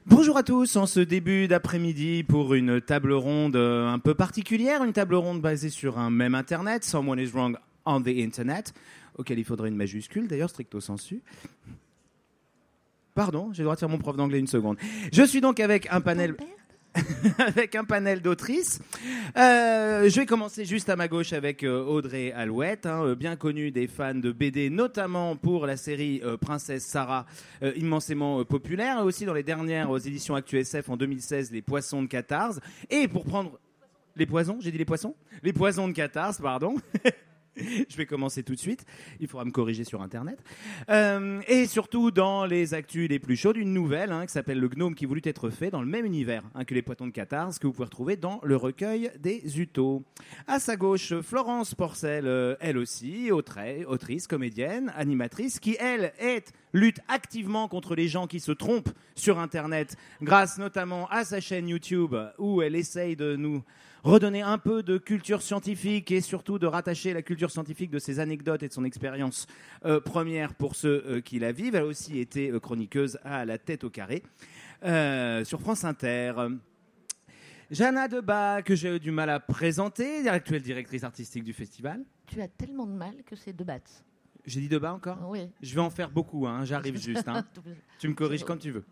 Bonjour à tous, en ce début d'après-midi pour une table ronde un peu particulière, une table ronde basée sur un même internet, Someone is wrong on the internet, auquel il faudrait une majuscule, d'ailleurs stricto sensu. Pardon, j'ai le droit de faire mon prof d'anglais une seconde. Je suis donc avec un panel... avec un panel d'autrices. Je vais commencer juste à ma gauche avec Audrey Alouette, bien connue des fans de BD, notamment pour la série Princesse Sarah, immensément populaire, et aussi dans les dernières éditions ActuSF en 2016, Les Poissons de Catarse. Et pour prendre... Les poisons? J'ai dit les poissons? Les poissons de Catarse, pardon. Je vais commencer tout de suite. Il faudra me corriger sur Internet. Et surtout, dans les actus les plus chaudes, une nouvelle qui s'appelle Le Gnome qui voulut être fait dans le même univers que les Poissons de Catarse, que vous pouvez retrouver dans le recueil des Utos. À sa gauche, Florence Porcel, elle aussi, autrice, comédienne, animatrice, qui, elle, lutte activement contre les gens qui se trompent sur Internet, grâce notamment à sa chaîne YouTube, où elle essaye de nous redonner un peu de culture scientifique et surtout de rattacher la culture scientifique de ses anecdotes et de son expérience première pour ceux qui la vivent. Elle a aussi été chroniqueuse à La Tête au Carré sur France Inter. Jana Debat, que j'ai eu du mal à présenter, actuelle directrice artistique du festival. Tu as tellement de mal que c'est Debat. J'ai dit Debat encore ? Oui. Je vais en faire beaucoup, j'arrive juste. Tu me corriges quand tu veux.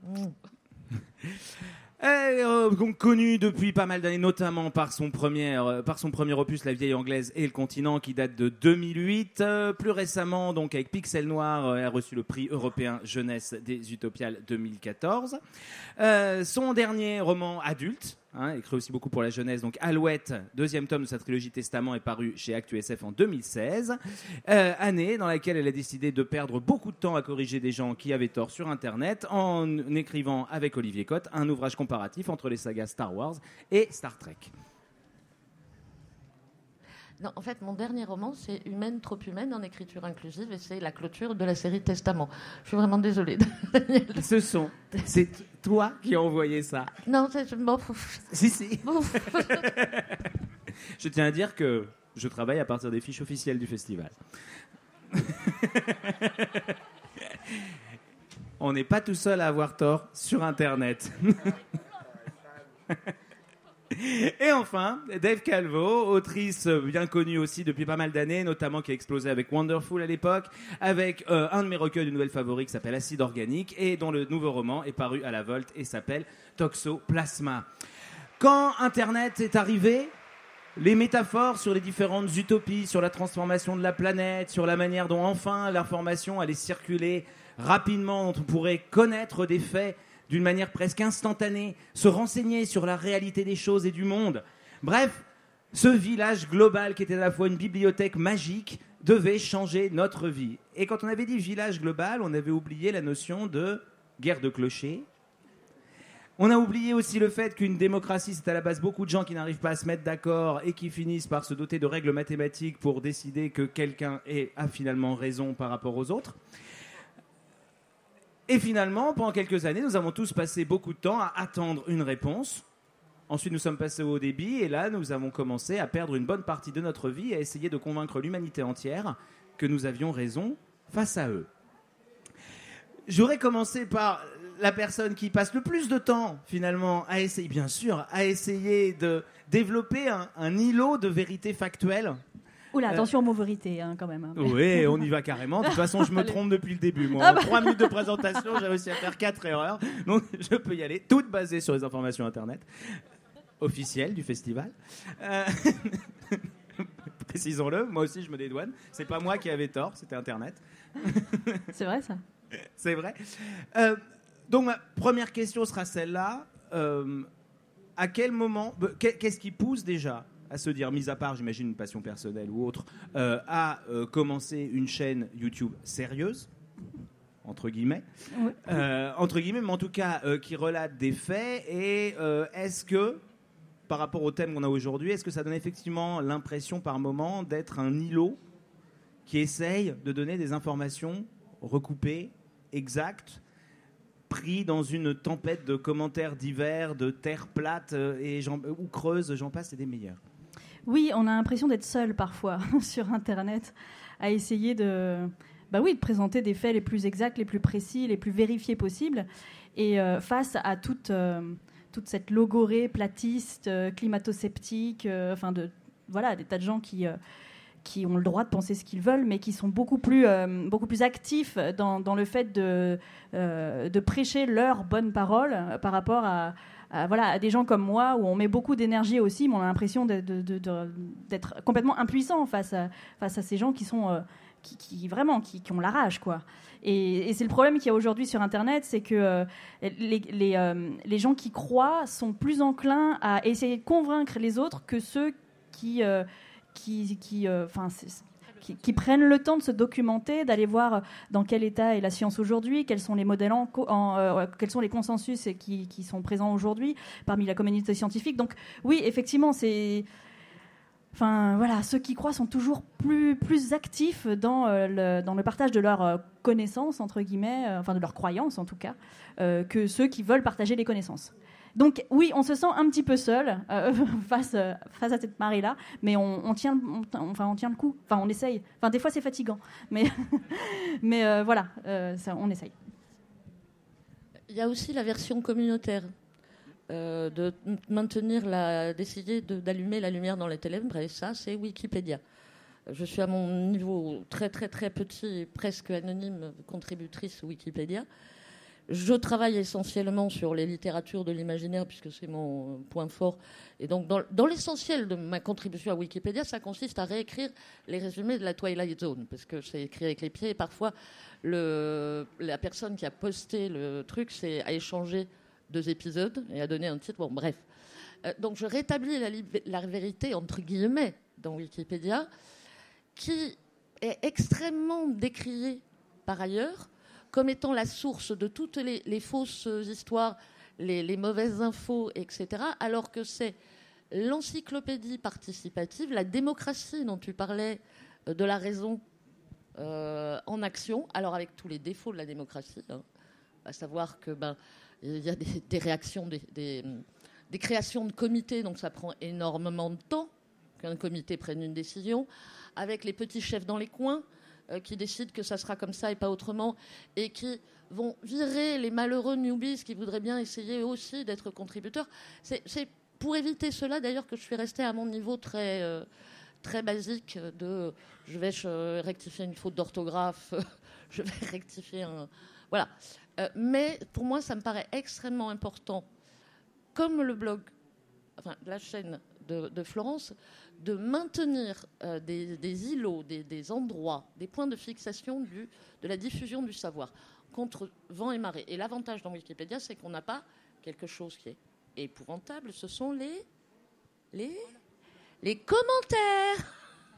Donc connu depuis pas mal d'années, notamment par son premier opus La Vieille Anglaise et le Continent, qui date de 2008. Plus récemment, donc avec Pixel Noir, elle a reçu le prix européen jeunesse des Utopiales 2014. Son dernier roman adulte, écrit aussi beaucoup pour la jeunesse, donc Alouette, deuxième tome de sa trilogie Testament, est paru chez ActuSF en 2016. Année dans laquelle elle a décidé de perdre beaucoup de temps à corriger des gens qui avaient tort sur Internet, en écrivant avec Olivier Cotte un ouvrage comparatif entre les sagas Star Wars et Star Trek. Non, en fait, mon dernier roman, c'est Humaine, trop humaine, en écriture inclusive, et c'est la clôture de la série Testament. Je suis vraiment désolée, Daniel. C'est toi qui as envoyé ça. Non, c'est... Bon, Si. Je tiens à dire que je travaille à partir des fiches officielles du festival. On n'est pas tout seul à avoir tort sur Internet. Et enfin, Dave Calvo, autrice bien connue aussi depuis pas mal d'années, notamment qui a explosé avec Wonderful à l'époque, avec un de mes recueils de nouvelles favoris qui s'appelle Acide Organique, et dont le nouveau roman est paru à la Volte et s'appelle Toxoplasma. Quand Internet est arrivé, les métaphores sur les différentes utopies, sur la transformation de la planète, sur la manière dont enfin l'information allait circuler rapidement, dont on pourrait connaître des faits d'une manière presque instantanée, se renseigner sur la réalité des choses et du monde. Bref, ce village global qui était à la fois une bibliothèque magique devait changer notre vie. Et quand on avait dit village global, on avait oublié la notion de guerre de clochers. On a oublié aussi le fait qu'une démocratie, c'est à la base beaucoup de gens qui n'arrivent pas à se mettre d'accord et qui finissent par se doter de règles mathématiques pour décider que quelqu'un a finalement raison par rapport aux autres. Et finalement, pendant quelques années, nous avons tous passé beaucoup de temps à attendre une réponse. Ensuite, nous sommes passés au haut débit, et là, nous avons commencé à perdre une bonne partie de notre vie, à essayer de convaincre l'humanité entière que nous avions raison face à eux. J'aurais commencé par la personne qui passe le plus de temps, finalement, à essayer de développer un îlot de vérité factuelle. Oula, attention aux mots vérité, quand même. Oui, on y va carrément. De toute façon, je me trompe depuis le début. Moi, en 3 minutes de présentation, j'ai réussi à faire 4 erreurs. Donc, je peux y aller. Toutes basées sur les informations Internet officielles du festival. Précisons-le, moi aussi, je me dédouane. C'est pas moi qui avais tort, c'était Internet. C'est vrai, ça. C'est vrai. Donc, ma première question sera celle-là. À quel moment... Qu'est-ce qui pousse déjà à se dire, mis à part, j'imagine, une passion personnelle ou autre, à commencer une chaîne YouTube sérieuse, entre guillemets, mais en tout cas, qui relate des faits, et est-ce que, par rapport au thème qu'on a aujourd'hui, est-ce que ça donne effectivement l'impression, par moment, d'être un îlot qui essaye de donner des informations recoupées, exactes, pris dans une tempête de commentaires divers, de terre plate ou creuse, j'en passe, et des meilleurs. Oui, on a l'impression d'être seul parfois sur Internet à essayer de de présenter des faits les plus exacts, les plus précis, les plus vérifiés possibles. Et face à toute cette logorée platiste, climato-sceptique, des tas de gens qui ont le droit de penser ce qu'ils veulent, mais qui sont beaucoup plus actifs dans le fait de prêcher leurs bonnes paroles par rapport à des gens comme moi, où on met beaucoup d'énergie aussi, mais on a l'impression d'être complètement impuissant face à ces gens qui sont qui ont la rage, quoi. Et c'est le problème qu'il y a aujourd'hui sur Internet, c'est que les gens qui croient sont plus enclins à essayer de convaincre les autres que ceux qui prennent le temps de se documenter, d'aller voir dans quel état est la science aujourd'hui, quels sont les modèles quels sont les consensus qui sont présents aujourd'hui parmi la communauté scientifique. Donc oui, effectivement, ceux qui croient sont toujours plus actifs dans le partage de leurs connaissances, entre guillemets, de leurs croyances en tout cas, que ceux qui veulent partager les connaissances. Donc oui, on se sent un petit peu seul face à cette marée-là, mais on tient le coup. Enfin, on essaye. Enfin, des fois, c'est fatigant, mais on essaye. Il y a aussi la version communautaire. D'essayer d'allumer la lumière dans les ténèbres, et ça, c'est Wikipédia. Je suis à mon niveau très, très, très petit, presque anonyme, contributrice Wikipédia. Je travaille essentiellement sur les littératures de l'imaginaire, puisque c'est mon point fort. Et donc, dans l'essentiel de ma contribution à Wikipédia, ça consiste à réécrire les résumés de la Twilight Zone, parce que c'est écrit avec les pieds, et parfois, la personne qui a posté le truc, a échangé 2 épisodes et a donné un titre. Bon, bref. Donc, je rétablis la vérité, entre guillemets, dans Wikipédia, qui est extrêmement décriée par ailleurs, comme étant la source de toutes les fausses histoires, les mauvaises infos, etc., alors que c'est l'encyclopédie participative, la démocratie dont tu parlais, de la raison en action, alors avec tous les défauts de la démocratie, à savoir que il y a des réactions, des créations de comités, donc ça prend énormément de temps qu'un comité prenne une décision, avec les petits chefs dans les coins qui décident que ça sera comme ça et pas autrement, et qui vont virer les malheureux newbies qui voudraient bien essayer aussi d'être contributeurs. C'est pour éviter cela, d'ailleurs, que je suis restée à mon niveau très, très basique de je vais rectifier une faute d'orthographe, je vais rectifier un... Voilà. Mais pour moi, ça me paraît extrêmement important, comme le blog, la chaîne de Florence, de maintenir des îlots, des endroits, des points de fixation de la diffusion du savoir contre vent et marée. Et l'avantage dans Wikipédia, c'est qu'on n'a pas quelque chose qui est épouvantable, ce sont les commentaires.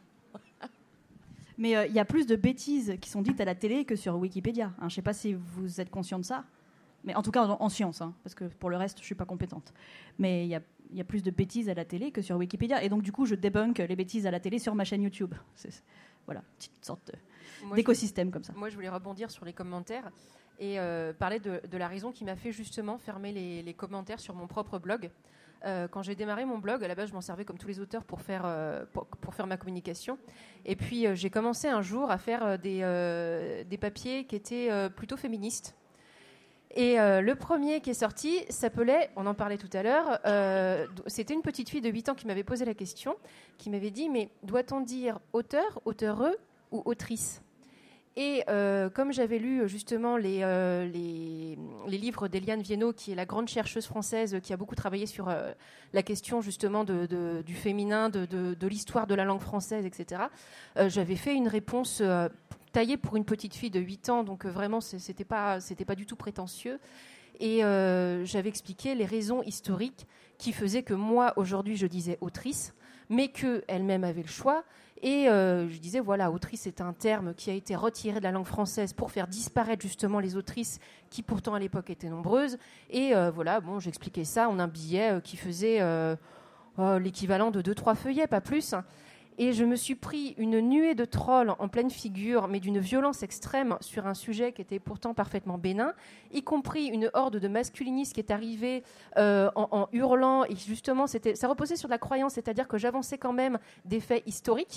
Mais il y a plus de bêtises qui sont dites à la télé que sur Wikipédia. Je ne sais pas si vous êtes conscient de ça. Mais en tout cas, en science, parce que pour le reste, je ne suis pas compétente. Mais il y a plus de bêtises à la télé que sur Wikipédia. Et donc, du coup, je débunk les bêtises à la télé sur ma chaîne YouTube. Voilà, petite sorte d'écosystème comme ça. Moi, je voulais rebondir sur les commentaires et parler de la raison qui m'a fait justement fermer les commentaires sur mon propre blog. Quand j'ai démarré mon blog, à la base, je m'en servais comme tous les auteurs pour faire ma communication. Et puis, j'ai commencé un jour à faire des papiers qui étaient plutôt féministes. Et le premier qui est sorti s'appelait, on en parlait tout à l'heure, c'était une petite fille de 8 ans qui m'avait posé la question, qui m'avait dit, mais doit-on dire auteur, auteureux ou autrice ? Et comme j'avais lu justement les livres d'Eliane Viennot, qui est la grande chercheuse française qui a beaucoup travaillé sur la question justement du féminin, de l'histoire de la langue française, etc., j'avais fait une réponse taillée pour une petite fille de 8 ans, donc vraiment c'était pas du tout prétentieux. Et j'avais expliqué les raisons historiques qui faisaient que moi, aujourd'hui, je disais autrice, mais qu'elle-même avait le choix. Et je disais, voilà, autrice est un terme qui a été retiré de la langue française pour faire disparaître justement les autrices qui pourtant à l'époque étaient nombreuses. Et voilà, bon, j'expliquais ça en un billet qui faisait l'équivalent de 2-3 feuillets, pas plus. Et je me suis pris une nuée de trolls en pleine figure, mais d'une violence extrême sur un sujet qui était pourtant parfaitement bénin, y compris une horde de masculinistes qui est arrivée en hurlant. Et justement, ça reposait sur de la croyance, c'est-à-dire que j'avançais quand même des faits historiques.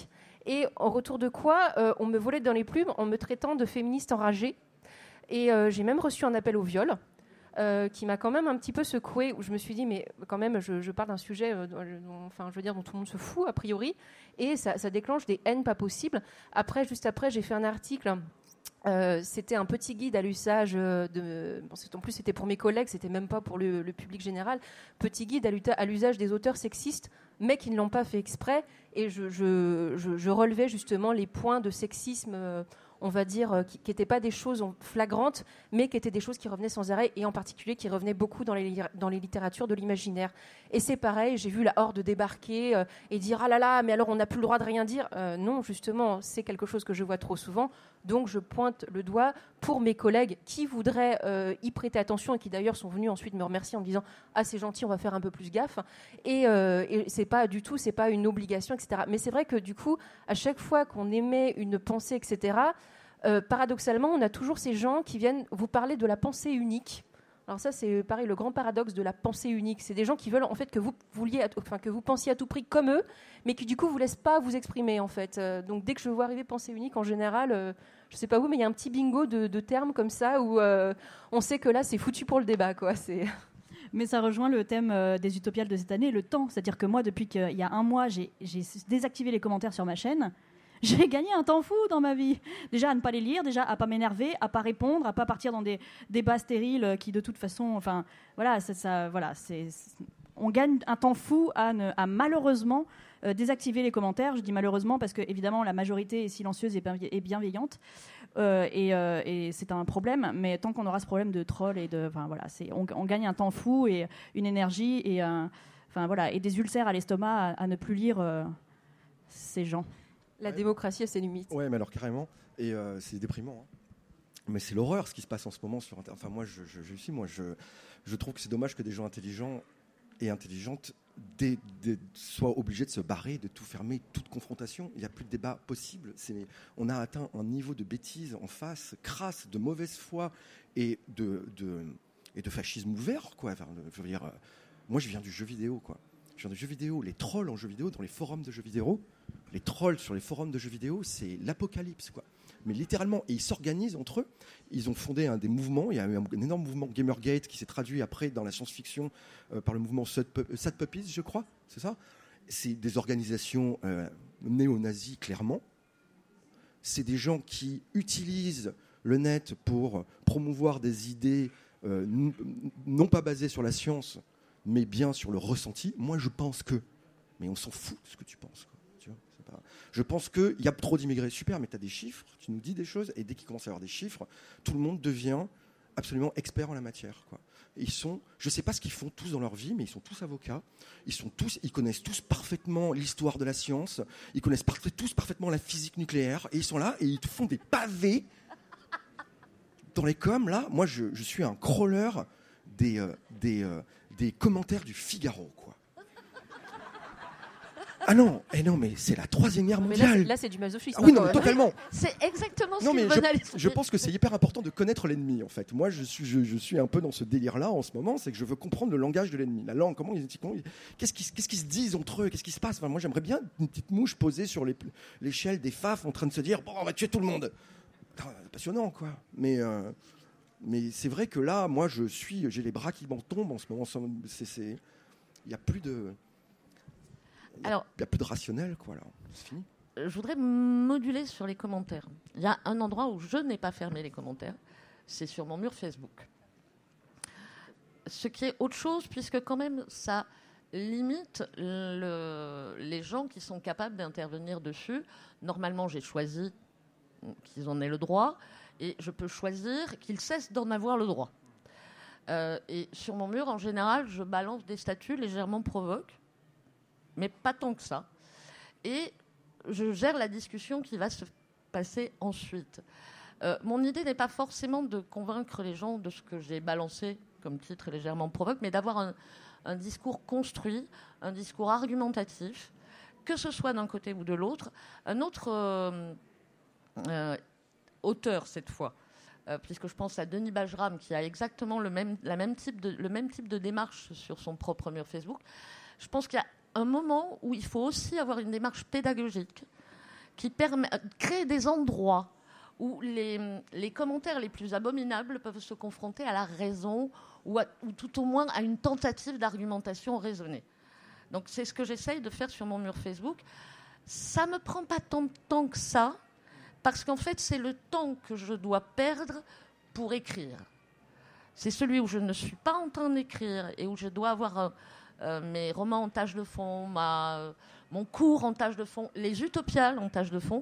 Et en retour de quoi, on me volait dans les plumes en me traitant de féministe enragée. Et j'ai même reçu un appel au viol. Qui m'a quand même un petit peu secouée, où je me suis dit, mais quand même, je parle d'un sujet dont tout le monde se fout, a priori, et ça déclenche des haines pas possibles. Juste après, j'ai fait un article, c'était un petit guide à l'usage en plus c'était pour mes collègues, c'était même pas pour le public général, petit guide à l'usage des auteurs sexistes, mais qui ne l'ont pas fait exprès, et je relevais justement les points de sexisme on va dire, qui n'étaient pas des choses flagrantes, mais qui étaient des choses qui revenaient sans arrêt, et en particulier qui revenaient beaucoup dans les littératures de l'imaginaire. Et c'est pareil, j'ai vu la Horde débarquer et dire « Ah là là, mais alors on n'a plus le droit de rien dire ». Non, justement, c'est quelque chose que je vois trop souvent, donc je pointe le doigt pour mes collègues qui voudraient y prêter attention, et qui d'ailleurs sont venus ensuite me remercier en me disant « Ah, c'est gentil, on va faire un peu plus gaffe ». Et c'est pas du tout, c'est pas une obligation, etc. Mais c'est vrai que du coup, à chaque fois qu'on émet une pensée, etc., paradoxalement, on a toujours ces gens qui viennent vous parler de la pensée unique. Alors ça, c'est pareil, le grand paradoxe de la pensée unique. C'est des gens qui veulent en fait que vous pensiez à tout prix comme eux, mais qui du coup vous laissent pas vous exprimer en fait. Donc dès que je vois arriver pensée unique, en général, je sais pas vous, mais il y a un petit bingo de termes comme ça où on sait que là, c'est foutu pour le débat, quoi. Mais ça rejoint le thème des utopiales de cette année, le temps. C'est-à-dire que moi, depuis qu'il y a un mois, j'ai désactivé les commentaires sur ma chaîne. J'ai gagné un temps fou dans ma vie. Déjà à ne pas les lire, déjà à pas m'énerver, à pas répondre, à pas partir dans des débats stériles qui de toute façon, enfin voilà, on gagne un temps fou à malheureusement désactiver les commentaires. Je dis malheureusement parce que évidemment la majorité est silencieuse et bienveillante et c'est un problème. Mais tant qu'on aura ce problème de troll et on gagne un temps fou et une énergie et et des ulcères à l'estomac à ne plus lire ces gens. La démocratie a ses limites. Ouais, mais alors carrément. Et c'est déprimant. Hein. Mais c'est l'horreur ce qui se passe en ce moment sur Internet. Enfin, moi, je trouve que c'est dommage que des gens intelligents et intelligentes soient obligés de se barrer, de tout fermer, toute confrontation. Il n'y a plus de débat possible. On a atteint un niveau de bêtise en face, crasse, de mauvaise foi et de fascisme ouvert, quoi. Enfin, je veux dire, moi, je viens du jeu vidéo, quoi. Je viens du jeu vidéo. Les trolls en jeu vidéo, dans les forums de jeux vidéo, les trolls sur les forums de jeux vidéo, c'est l'apocalypse, quoi. Mais littéralement, et ils s'organisent entre eux. Ils ont fondé des mouvements. Il y a eu un énorme mouvement Gamergate qui s'est traduit après dans la science-fiction par le mouvement Sad Puppies, je crois. C'est ça. C'est des organisations néo-nazis, clairement. C'est des gens qui utilisent le net pour promouvoir des idées non pas basées sur la science, mais bien sur le ressenti. Moi, je pense que... Mais on s'en fout de ce que tu penses, quoi. Tu vois, je pense qu'il y a trop d'immigrés. Super, mais tu as des chiffres, tu nous dis des choses, et dès qu'il commence à y avoir des chiffres, tout le monde devient absolument expert en la matière, quoi. Je ne sais pas ce qu'ils font tous dans leur vie, mais ils sont tous avocats. Ils connaissent tous parfaitement l'histoire de la science. Ils connaissent tous parfaitement la physique nucléaire. Et ils sont là et ils te font des pavés dans les coms. Là, moi, je suis un crawler des commentaires du Figaro, quoi. Ah non, mais c'est la Troisième Guerre mondiale. Là, c'est du masochisme. Ah oui, non, mais totalement. C'est exactement ce non, qu'il mais venait je pense que c'est hyper important de connaître l'ennemi, en fait. Moi, je suis un peu dans ce délire-là en ce moment, c'est que je veux comprendre le langage de l'ennemi. La langue, qu'est-ce qu'ils se disent entre eux, qu'est-ce qui se passe. Enfin, moi, j'aimerais bien une petite mouche posée sur l'échelle des faf en train de se dire « Bon, on va tuer tout le monde ». Passionnant, quoi. Mais c'est vrai que là, moi, j'ai les bras qui m'en tombent en ce moment. Il n'y a plus de... Il y a plus de rationnel, quoi, là. C'est fini. Je voudrais moduler sur les commentaires. Il y a un endroit où je n'ai pas fermé les commentaires, c'est sur mon mur Facebook. Ce qui est autre chose, puisque quand même, ça limite les gens qui sont capables d'intervenir dessus. Normalement, j'ai choisi qu'ils en aient le droit, et je peux choisir qu'ils cessent d'en avoir le droit. Et sur mon mur, en général, je balance des statuts légèrement provoques, mais pas tant que ça. Et je gère la discussion qui va se passer ensuite. Mon idée n'est pas forcément de convaincre les gens de ce que j'ai balancé comme titre légèrement provoque, mais d'avoir un discours construit, un discours argumentatif, que ce soit d'un côté ou de l'autre. Un autre auteur, cette fois, puisque je pense à Denis Bajram, qui a exactement le même type de démarche sur son propre mur Facebook. Je pense qu'il y a un moment où il faut aussi avoir une démarche pédagogique, qui crée des endroits où les commentaires les plus abominables peuvent se confronter à la raison ou tout au moins à une tentative d'argumentation raisonnée. Donc c'est ce que j'essaye de faire sur mon mur Facebook. Ça ne me prend pas tant de temps que ça, parce qu'en fait, c'est le temps que je dois perdre pour écrire. C'est celui où je ne suis pas en train d'écrire et où je dois avoir mes romans en tâche de fond, mon cours en tâche de fond, les utopiales en tâche de fond.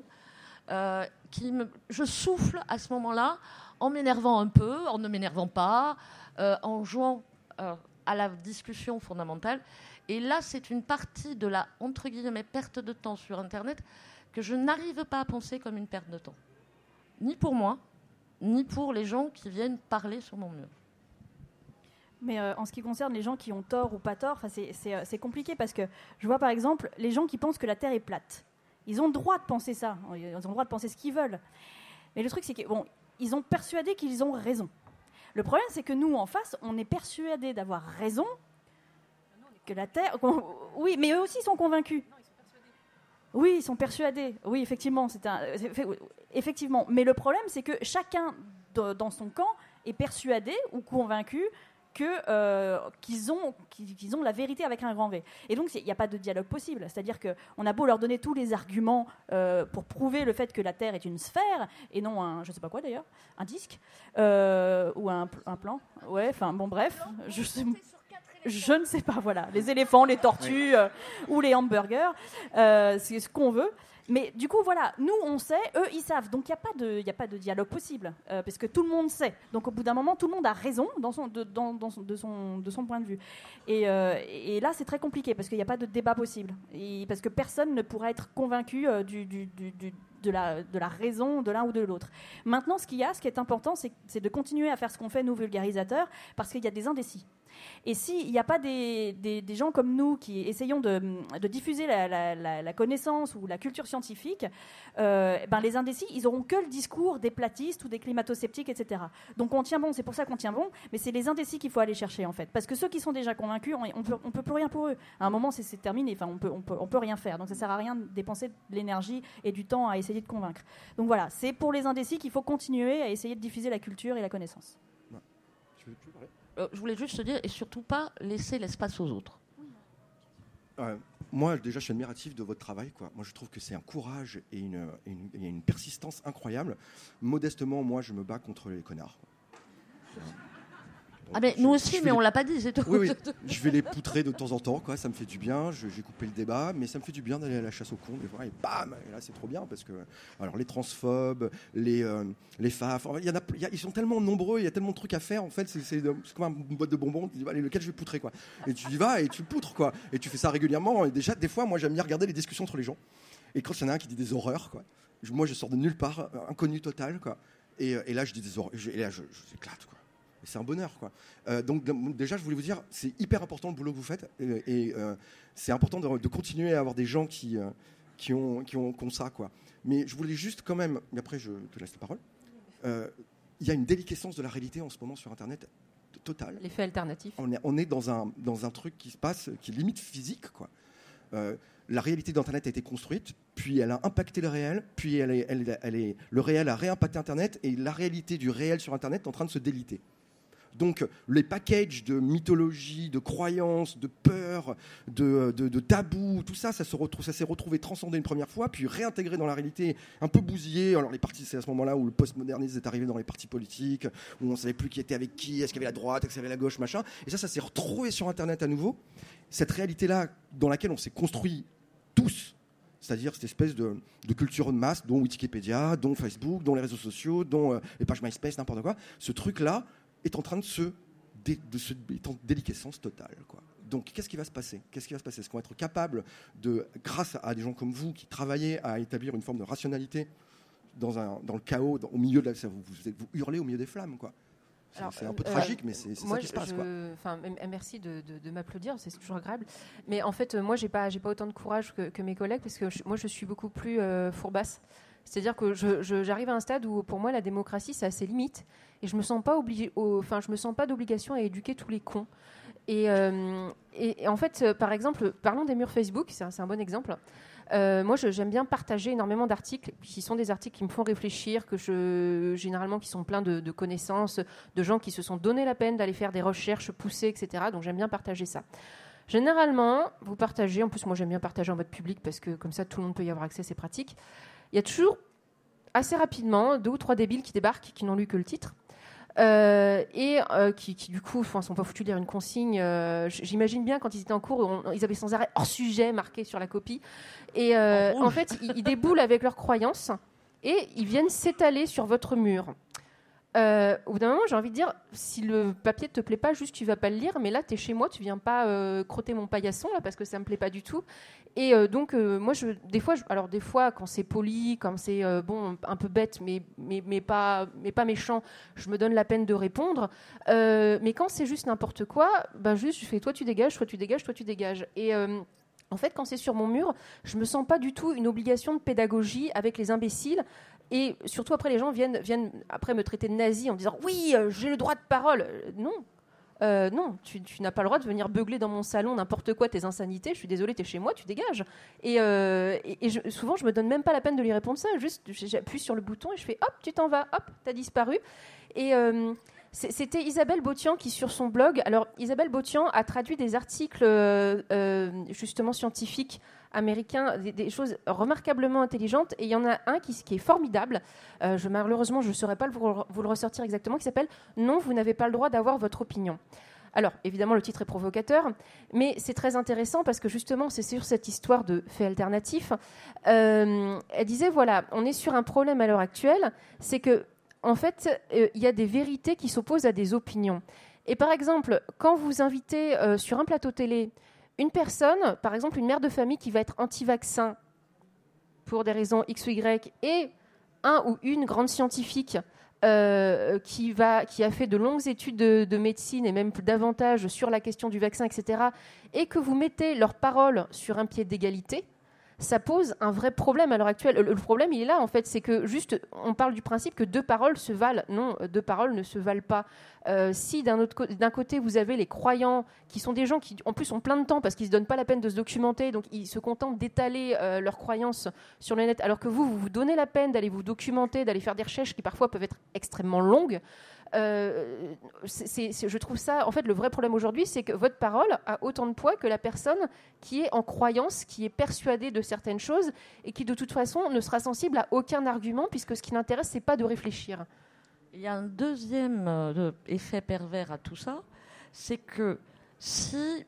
Je souffle à ce moment-là en m'énervant un peu, en ne m'énervant pas, en jouant à la discussion fondamentale. Et là, c'est une partie de la, entre guillemets, perte de temps sur Internet que je n'arrive pas à penser comme une perte de temps. Ni pour moi, ni pour les gens qui viennent parler sur mon mur. Mais en ce qui concerne les gens qui ont tort ou pas tort, c'est compliqué parce que je vois par exemple les gens qui pensent que la Terre est plate. Ils ont le droit de penser ça, ils ont le droit de penser ce qu'ils veulent. Mais le truc, c'est qu'ils ont persuadé qu'ils ont raison. Le problème, c'est que nous, en face, on est persuadés d'avoir raison, que la Terre... Oui, mais eux aussi sont convaincus. Oui, ils sont persuadés. Oui, effectivement. Effectivement. Mais le problème, c'est que chacun, dans son camp, est persuadé ou convaincu qu'ils ont la vérité avec un grand V. Et donc, il n'y a pas de dialogue possible. C'est-à-dire qu'on a beau leur donner tous les arguments pour prouver le fait que la Terre est une sphère, et non je ne sais pas quoi d'ailleurs, un disque, ou un plan. Ouais, enfin, bon, bref. Je ne sais pas, voilà. Les éléphants, les tortues ou les hamburgers, c'est ce qu'on veut. Mais du coup, voilà, nous, on sait, eux, ils savent. Donc, il n'y a pas de dialogue possible, parce que tout le monde sait. Donc, au bout d'un moment, tout le monde a raison de son point de vue. Et là, c'est très compliqué, parce qu'il n'y a pas de débat possible. Parce que personne ne pourra être convaincu de la raison de l'un ou de l'autre. Maintenant, ce qui est important, c'est de continuer à faire ce qu'on fait, nous, vulgarisateurs, parce qu'il y a des indécis. Et s'il n'y a pas des gens comme nous qui essayons de diffuser la connaissance ou la culture scientifique, les indécis, ils n'auront que le discours des platistes ou des climato-sceptiques, etc. Donc on tient bon, c'est pour ça qu'on tient bon, mais c'est les indécis qu'il faut aller chercher, en fait. Parce que ceux qui sont déjà convaincus, on ne peut plus rien pour eux. À un moment, c'est terminé, enfin, on peut rien faire. Donc ça ne sert à rien de dépenser de l'énergie et du temps à essayer de convaincre. Donc voilà, c'est pour les indécis qu'il faut continuer à essayer de diffuser la culture et la connaissance. Tu veux plus parler ? Je voulais juste te dire, et surtout pas laisser l'espace aux autres. Moi, déjà, je suis admiratif de votre travail, quoi. Moi, je trouve que c'est un courage et une persistance incroyable. Modestement, moi, je me bats contre les connards, quoi. Mais nous aussi, mais on l'a pas dit, c'est tout. Oui. Je vais les poutrer de temps en temps, quoi. Ça me fait du bien. J'ai coupé le débat, mais ça me fait du bien d'aller à la chasse aux cons des fois. Et bam, et là c'est trop bien parce que alors les transphobes, les FAF, ils sont tellement nombreux, il y a tellement de trucs à faire. En fait, c'est comme une boîte de bonbons. Tu dis allez, lequel je vais poutrer, quoi. Et tu y vas et tu poutres, quoi. Et tu fais ça régulièrement. Et déjà, des fois, moi, j'aime bien regarder les discussions entre les gens. Et quand il y en a un qui dit des horreurs, quoi. Moi, je sors de nulle part, inconnu total, quoi. Et là, je dis des horreurs. Et là, je éclate, quoi. Et c'est un bonheur, quoi. Donc déjà, je voulais vous dire, c'est hyper important le boulot que vous faites, et c'est important de continuer à avoir des gens qui ont ça, quoi. Mais je voulais juste quand même, et après je te laisse la parole, il y a une déliquescence de la réalité en ce moment sur Internet totale. L'effet alternatif. On est dans un truc qui se passe, qui est limite physique, quoi. La réalité d'Internet a été construite, puis elle a impacté le réel, puis le réel a réimpacté Internet, et la réalité du réel sur Internet est en train de se déliter. Donc les packages de mythologie, de croyances, de peur, de tabous, tout ça, ça s'est retrouvé transcendé une première fois, puis réintégré dans la réalité, un peu bousillé. Alors les partis, c'est à ce moment-là où le postmodernisme est arrivé dans les partis politiques, où on ne savait plus qui était avec qui, est-ce qu'il y avait la droite, est-ce qu'il y avait la gauche, machin. Et ça s'est retrouvé sur Internet à nouveau. Cette réalité-là, dans laquelle on s'est construit tous, c'est-à-dire cette espèce de culture de masse, dont Wikipédia, dont Facebook, dont les réseaux sociaux, dont les pages MySpace, n'importe quoi, ce truc-là est en train est en déliquescence totale, quoi. Donc, qu'est-ce qui va se passer ? Est-ce qu'on va être capable grâce à des gens comme vous qui travaillez à établir une forme de rationalité dans le chaos, au milieu de vous hurlez au milieu des flammes, quoi. C'est un peu tragique, mais c'est ça qui se passe, quoi. Merci de m'applaudir, c'est toujours agréable. Mais en fait, moi, j'ai pas autant de courage que mes collègues, parce que moi, je suis beaucoup plus fourbasse. C'est-à-dire que j'arrive à un stade où, pour moi, la démocratie, c'est à ses limites, et je me sens pas d'obligation à éduquer tous les cons. Et en fait, par exemple, parlons des murs Facebook, c'est un bon exemple. Moi, j'aime bien partager énormément d'articles qui sont des articles qui me font réfléchir, généralement qui sont pleins de connaissances, de gens qui se sont donné la peine d'aller faire des recherches poussées, etc. Donc j'aime bien partager ça. Généralement, vous partagez, en plus moi j'aime bien partager en mode public parce que comme ça tout le monde peut y avoir accès, c'est pratique. Il y a toujours assez rapidement 2 ou 3 débiles qui débarquent, qui n'ont lu que le titre. Qui du coup sont pas foutus de lire une consigne. J'imagine bien quand ils étaient en cours, ils avaient sans arrêt hors sujet marqué sur la copie. Et en fait, ils déboulent avec leurs croyances et ils viennent s'étaler sur votre mur. Au bout d'un moment, j'ai envie de dire, si le papier te plaît pas, juste tu vas pas le lire, mais là t'es chez moi, tu viens pas crotter mon paillasson là parce que ça me plaît pas du tout. Et donc moi, des fois quand c'est poli, quand c'est bon un peu bête, mais pas méchant, je me donne la peine de répondre. Mais quand c'est juste n'importe quoi, juste je fais toi tu dégages, toi tu dégages, toi tu dégages. Et en fait, quand c'est sur mon mur, je me sens pas du tout une obligation de pédagogie avec les imbéciles. Et surtout, après, les gens viennent après me traiter de nazi en me disant « Oui, j'ai le droit de parole ». Non, tu n'as pas le droit de venir beugler dans mon salon n'importe quoi, tes insanités. Je suis désolée, t'es chez moi, tu dégages. Souvent, je me donne même pas la peine de lui répondre ça. Juste, j'appuie sur le bouton et je fais « Hop, tu t'en vas, hop, t'as disparu ». Et c'était Isabelle Botian qui, sur son blog... Alors, Isabelle Botian a traduit des articles justement scientifiques américains, des choses remarquablement intelligentes, et il y en a un qui est formidable, malheureusement je ne saurais pas vous le ressortir exactement, qui s'appelle « Non, vous n'avez pas le droit d'avoir votre opinion ». Alors, évidemment, le titre est provocateur, mais c'est très intéressant parce que justement, c'est sur cette histoire de fait alternatif. Elle disait, voilà, on est sur un problème à l'heure actuelle, c'est que, en fait, il y a des vérités qui s'opposent à des opinions. Et par exemple, quand vous invitez sur un plateau télé une personne, par exemple une mère de famille qui va être anti-vaccin pour des raisons X ou Y, et un ou une grande scientifique qui a fait de longues études de médecine et même davantage sur la question du vaccin, etc., et que vous mettez leurs paroles sur un pied d'égalité, ça pose un vrai problème à l'heure actuelle. Le problème, il est là, en fait, c'est que juste, on parle du principe que 2 paroles se valent. Non, 2 paroles ne se valent pas. Si d'un côté, vous avez les croyants, qui sont des gens qui, en plus, ont plein de temps parce qu'ils ne se donnent pas la peine de se documenter, donc ils se contentent d'étaler leurs croyances sur le net, alors que vous donnez la peine d'aller vous documenter, d'aller faire des recherches qui parfois peuvent être extrêmement longues. Je trouve ça, en fait, le vrai problème aujourd'hui, c'est que votre parole a autant de poids que la personne qui est en croyance, qui est persuadée de certaines choses et qui, de toute façon, ne sera sensible à aucun argument, puisque ce qui l'intéresse, c'est pas de réfléchir. Il y a un deuxième effet pervers à tout ça, c'est que si,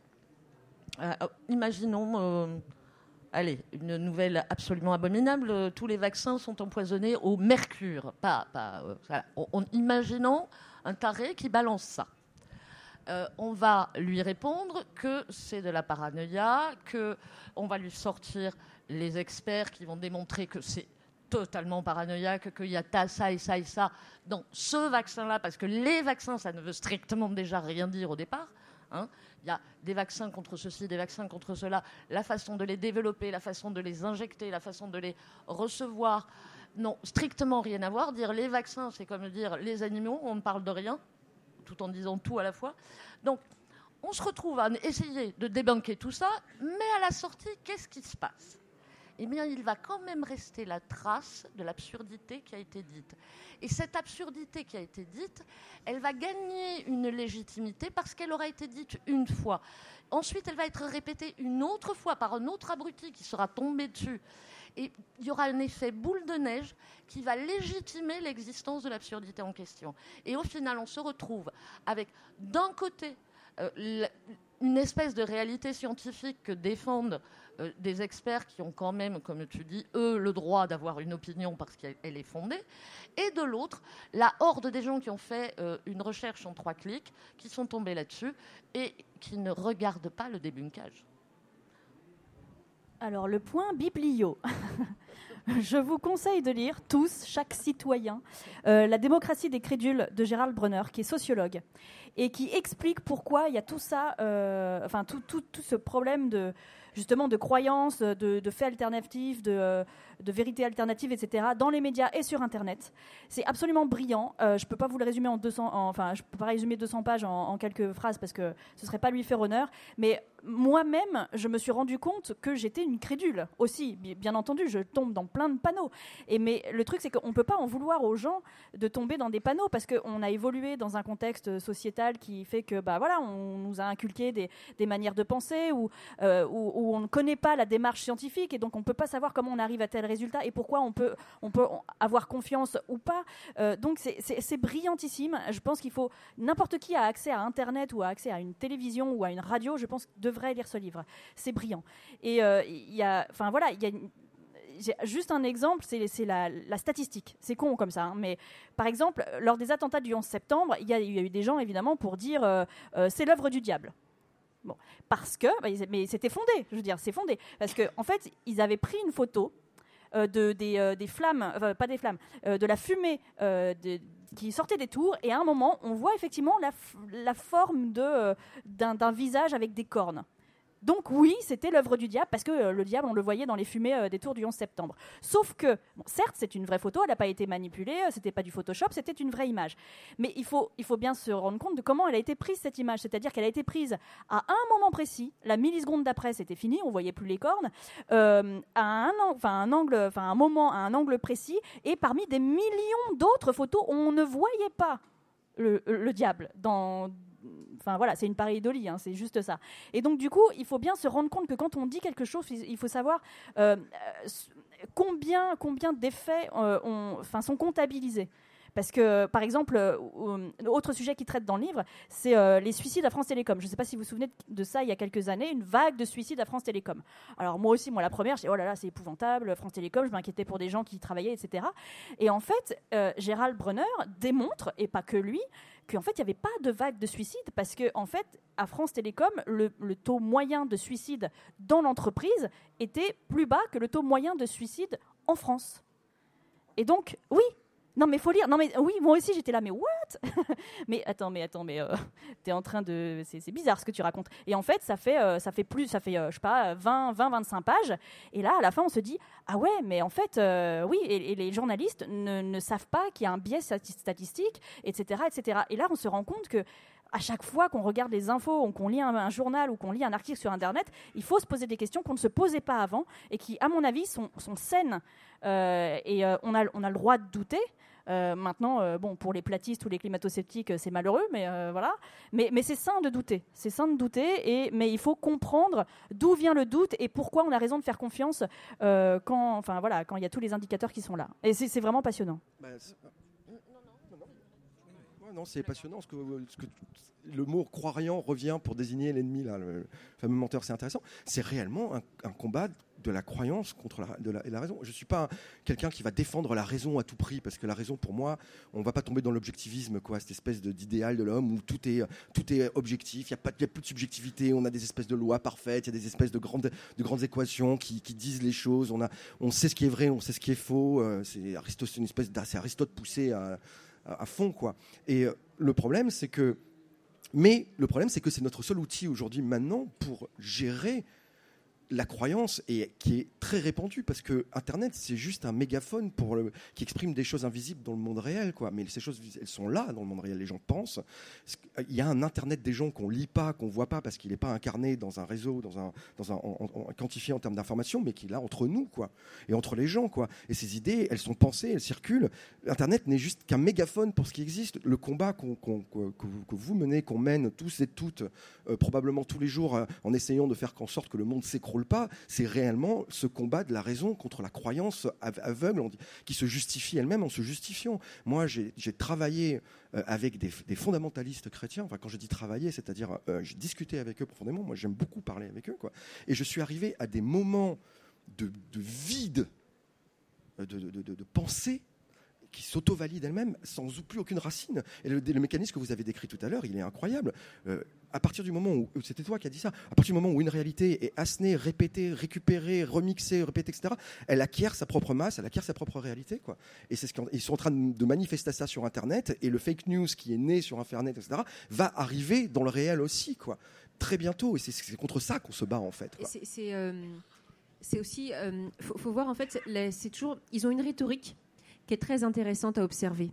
imaginons, une nouvelle absolument abominable, tous les vaccins sont empoisonnés au mercure. Imaginons un taré qui balance ça. On va lui répondre que c'est de la paranoïa, qu'on va lui sortir les experts qui vont démontrer que c'est totalement paranoïaque, qu'il y a ça et ça et ça dans ce vaccin-là, parce que les vaccins, ça ne veut strictement déjà rien dire au départ. Il y a des vaccins contre ceci, des vaccins contre cela, la façon de les développer, la façon de les injecter, la façon de les recevoir, non, strictement rien à voir. Dire les vaccins, c'est comme dire les animaux, on ne parle de rien, tout en disant tout à la fois. Donc, on se retrouve à essayer de débunker tout ça, mais à la sortie, qu'est-ce qui se passe ? Eh bien, il va quand même rester la trace de l'absurdité qui a été dite. Et cette absurdité qui a été dite, elle va gagner une légitimité parce qu'elle aura été dite une fois. Ensuite, elle va être répétée une autre fois par un autre abruti qui sera tombé dessus. Et il y aura un effet boule de neige qui va légitimer l'existence de l'absurdité en question. Et au final, on se retrouve avec, d'un côté, une espèce de réalité scientifique que défendent des experts qui ont quand même, comme tu dis, eux, le droit d'avoir une opinion parce qu'elle est fondée, et de l'autre, la horde des gens qui ont fait une recherche en 3 clics, qui sont tombés là-dessus et qui ne regardent pas le débunkage. Alors, le point biblio. Je vous conseille de lire, tous, chaque citoyen, La démocratie des crédules de Gérald Bronner, qui est sociologue. et qui explique pourquoi il y a tout ça, tout ce problème justement de croyances, de faits alternatifs, de vérités alternatives, etc. dans les médias et sur Internet. C'est absolument brillant. Je peux pas vous le résumer je peux pas résumer 200 pages en quelques phrases parce que ce serait pas lui faire honneur. Mais moi-même, je me suis rendu compte que j'étais une crédule aussi. Bien entendu, je tombe dans plein de panneaux. Mais le truc, c'est qu'on peut pas en vouloir aux gens de tomber dans des panneaux parce qu'on a évolué dans un contexte sociétal qui fait que, on nous a inculqué des manières de penser où on ne connaît pas la démarche scientifique et donc on ne peut pas savoir comment on arrive à tel résultat et pourquoi on peut avoir confiance ou pas. Donc c'est brillantissime. Je pense qu'il faut, n'importe qui a accès à Internet ou a accès à une télévision ou à une radio, je pense, devrait lire ce livre. C'est brillant. Et j'ai juste un exemple, c'est la statistique. C'est con comme ça, hein, mais par exemple, lors des attentats du 11 septembre, il y a eu des gens évidemment pour dire c'est l'œuvre du diable. Bon, mais c'était fondé, je veux dire, c'est fondé. Parce qu'en fait, ils avaient pris une photo des flammes, pas des flammes, de la fumée qui sortait des tours, et à un moment, on voit effectivement la forme d'un visage avec des cornes. Donc oui, c'était l'œuvre du diable, parce que le diable, on le voyait dans les fumées des tours du 11 septembre. Sauf que, certes, c'est une vraie photo, elle n'a pas été manipulée, c'était pas du Photoshop, c'était une vraie image. Mais il faut bien se rendre compte de comment elle a été prise, cette image. C'est-à-dire qu'elle a été prise à un moment précis, la milliseconde d'après, c'était fini, on voyait plus les cornes, à un angle précis, et parmi des millions d'autres photos, on ne voyait pas le diable dans... Enfin voilà, c'est une pareidolie, hein, c'est juste ça. Et donc du coup, il faut bien se rendre compte que quand on dit quelque chose, il faut savoir combien d'effets sont comptabilisés. Parce que, par exemple, autre sujet qui traite dans le livre, c'est les suicides à France Télécom. Je ne sais pas si vous vous souvenez de ça, il y a quelques années, une vague de suicides à France Télécom. Alors moi aussi, la première, j'ai dit, oh là là, c'est épouvantable, France Télécom, je m'inquiétais pour des gens qui y travaillaient, etc. Et en fait, Gérald Brenner démontre, et pas que lui, qu'en fait, il n'y avait pas de vague de suicide parce que, en fait, à France Télécom, le taux moyen de suicide dans l'entreprise était plus bas que le taux moyen de suicide en France. Et donc, oui. Non mais faut lire. Non mais oui, moi aussi j'étais là. Mais what? mais attends, t'es en train de. C'est bizarre ce que tu racontes. Et en fait, ça fait je sais pas, 20-25 pages. Et là, à la fin, on se dit ah ouais, mais en fait, oui. Et les journalistes ne savent pas qu'il y a un biais statistique, etc., etc. Et là, on se rend compte que à chaque fois qu'on regarde les infos, ou qu'on lit un journal ou qu'on lit un article sur Internet, il faut se poser des questions qu'on ne se posait pas avant et qui, à mon avis, sont saines. On a le droit de douter. Maintenant, pour les platistes ou les climato-sceptiques, c'est malheureux, mais voilà. Mais c'est sain de douter. C'est sain de douter, mais il faut comprendre d'où vient le doute et pourquoi on a raison de faire confiance quand il y a tous les indicateurs qui sont là. Et c'est vraiment passionnant. Non, c'est passionnant. Le mot croyant revient pour désigner l'ennemi, là, le fameux menteur, c'est intéressant. C'est réellement un combat de la croyance contre la raison. Je ne suis pas quelqu'un qui va défendre la raison à tout prix, parce que la raison, pour moi, on ne va pas tomber dans l'objectivisme, cette espèce d'idéal de l'homme où tout est objectif, il n'y a plus de subjectivité, on a des espèces de lois parfaites, il y a des espèces de grandes équations qui disent les choses, on sait ce qui est vrai, on sait ce qui est faux, c'est Aristote poussé à fond, quoi. Et le problème, c'est que c'est notre seul outil aujourd'hui, maintenant, pour gérer la croyance, et qui est très répandue, parce que Internet, c'est juste un mégaphone qui exprime des choses invisibles dans le monde réel, quoi. Mais ces choses, elles sont là dans le monde réel. Les gens pensent. Il y a un Internet des gens qu'on lit pas, qu'on voit pas, parce qu'il n'est pas incarné dans un réseau, quantifié en termes d'information, mais qui est là entre nous, quoi, et entre les gens, quoi. Et ces idées, elles sont pensées, elles circulent. Internet n'est juste qu'un mégaphone pour ce qui existe. Le combat que vous menez, qu'on mène tous et toutes, probablement tous les jours, en essayant de faire en sorte que le monde s'écroule pas, c'est réellement ce combat de la raison contre la croyance aveugle qui se justifie elle-même en se justifiant. Moi, j'ai travaillé avec des fondamentalistes chrétiens. Enfin, quand je dis travailler, c'est-à-dire j'ai discuté avec eux profondément. Moi, j'aime beaucoup parler avec eux, quoi. Et je suis arrivé à des moments de vide, de pensée qui s'auto-valide elle-même sans plus aucune racine. Et le mécanisme que vous avez décrit tout à l'heure, il est incroyable. À partir du moment où, c'était toi qui as dit ça, à partir du moment où une réalité est assénée, répétée, récupérée, remixée, répétée, etc., elle acquiert sa propre masse, elle acquiert sa propre réalité, quoi. Et c'est ils sont en train de manifester ça sur Internet, et le fake news qui est né sur Internet, etc., va arriver dans le réel aussi, quoi. Très bientôt, et c'est contre ça qu'on se bat, en fait, quoi. C'est aussi, faut voir, en fait, c'est toujours, ils ont une rhétorique qui est très intéressante à observer.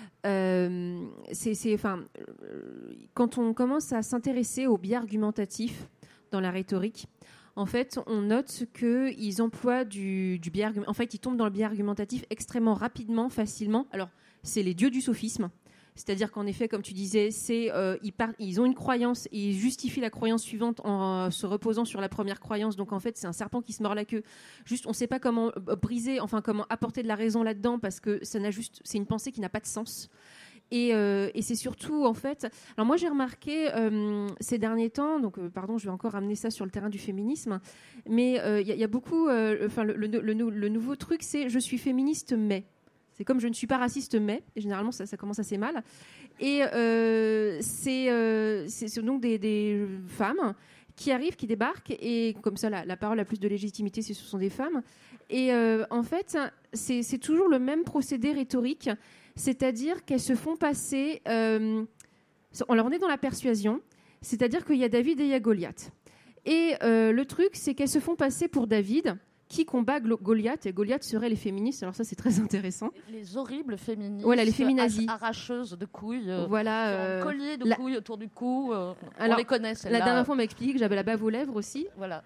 Quand on commence à s'intéresser au biais argumentatif dans la rhétorique, en fait, on note qu'ils emploient du biais argumentatif. En fait, ils tombent dans le biais argumentatif extrêmement rapidement, facilement. Alors, c'est les dieux du sophisme. C'est-à-dire qu'en effet, comme tu disais, ils ont une croyance et ils justifient la croyance suivante en se reposant sur la première croyance. Donc en fait, c'est un serpent qui se mord la queue. Juste, on ne sait pas comment briser, enfin comment apporter de la raison là-dedans parce que c'est une pensée qui n'a pas de sens. Et c'est surtout, en fait... Alors moi, j'ai remarqué ces derniers temps, donc je vais encore amener ça sur le terrain du féminisme, mais il y a beaucoup... le nouveau truc, c'est « je suis féministe, mais ». C'est comme « je ne suis pas raciste, mais ». Et généralement, ça commence assez mal. Et c'est donc des femmes qui arrivent, qui débarquent, et comme ça, la parole a plus de légitimité si ce sont des femmes. Et en fait, c'est toujours le même procédé rhétorique, c'est-à-dire qu'elles se font passer... alors, on est dans la persuasion, c'est-à-dire qu'il y a David et il y a Goliath. Et le truc, c'est qu'elles se font passer pour David, qui combat Goliath, et Goliath serait les féministes. Alors ça, c'est très intéressant. Les horribles féministes, voilà, les féminazis, arracheuses de couilles, voilà, collier de couilles autour du cou. Alors, on les connaît, celles-là. La dernière fois, on m'a expliqué que j'avais la bave aux lèvres aussi. Voilà.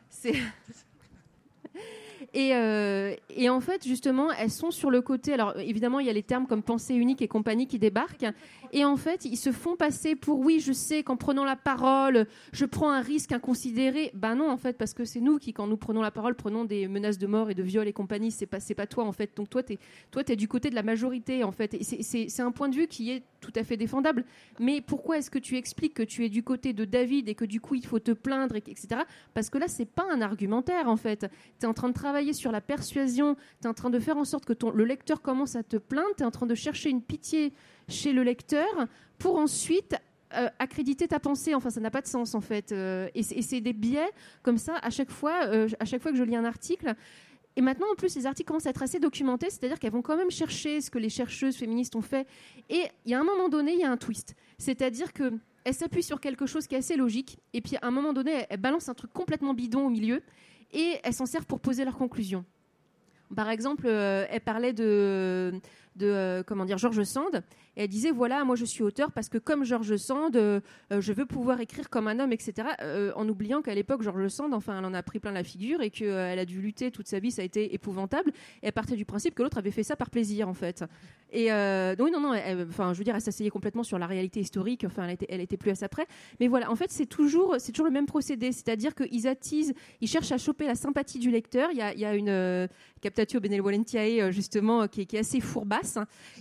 Et en fait, justement, elles sont sur le côté... Alors, évidemment, il y a les termes comme pensée unique et compagnie qui débarquent. Et en fait, ils se font passer pour... Oui, je sais qu'en prenant la parole, je prends un risque inconsidéré. Ben non, en fait, parce que c'est nous qui, quand nous prenons la parole, prenons des menaces de mort et de viol et compagnie. C'est pas toi, en fait. Donc, toi, t'es du côté de la majorité, en fait. Et c'est un point de vue qui est tout à fait défendable. Mais pourquoi est-ce que tu expliques que tu es du côté de David et que, du coup, il faut te plaindre, etc. Parce que là, c'est pas un argumentaire, en fait. T'es en train de travailler sur la persuasion, tu es en train de faire en sorte que le lecteur commence à te plaindre, tu es en train de chercher une pitié chez le lecteur pour ensuite accréditer ta pensée. Enfin, ça n'a pas de sens, en fait. Et c'est des biais comme ça à chaque fois que je lis un article. Et maintenant, en plus, les articles commencent à être assez documentés, c'est-à-dire qu'elles vont quand même chercher ce que les chercheuses féministes ont fait. Et il y a un moment donné, il y a un twist. C'est-à-dire qu'elles s'appuient sur quelque chose qui est assez logique, et puis à un moment donné, elles balancent un truc complètement bidon au milieu, et elles s'en servent pour poser leurs conclusions. Par exemple, elle parlait de George Sand, et elle disait, voilà, moi je suis auteur parce que comme George Sand, je veux pouvoir écrire comme un homme, etc. En oubliant qu'à l'époque, George Sand, enfin, elle en a pris plein la figure et qu'elle a dû lutter toute sa vie, ça a été épouvantable. Et elle partait du principe que l'autre avait fait ça par plaisir, en fait. Et donc, non, je veux dire, elle s'asseyait complètement sur la réalité historique, enfin, elle était plus à ça près. Mais voilà, en fait, c'est toujours le même procédé, c'est-à-dire qu'ils attisent, ils cherchent à choper la sympathie du lecteur. Il y a une captatio benevolentiae, justement, qui est assez fourbasse.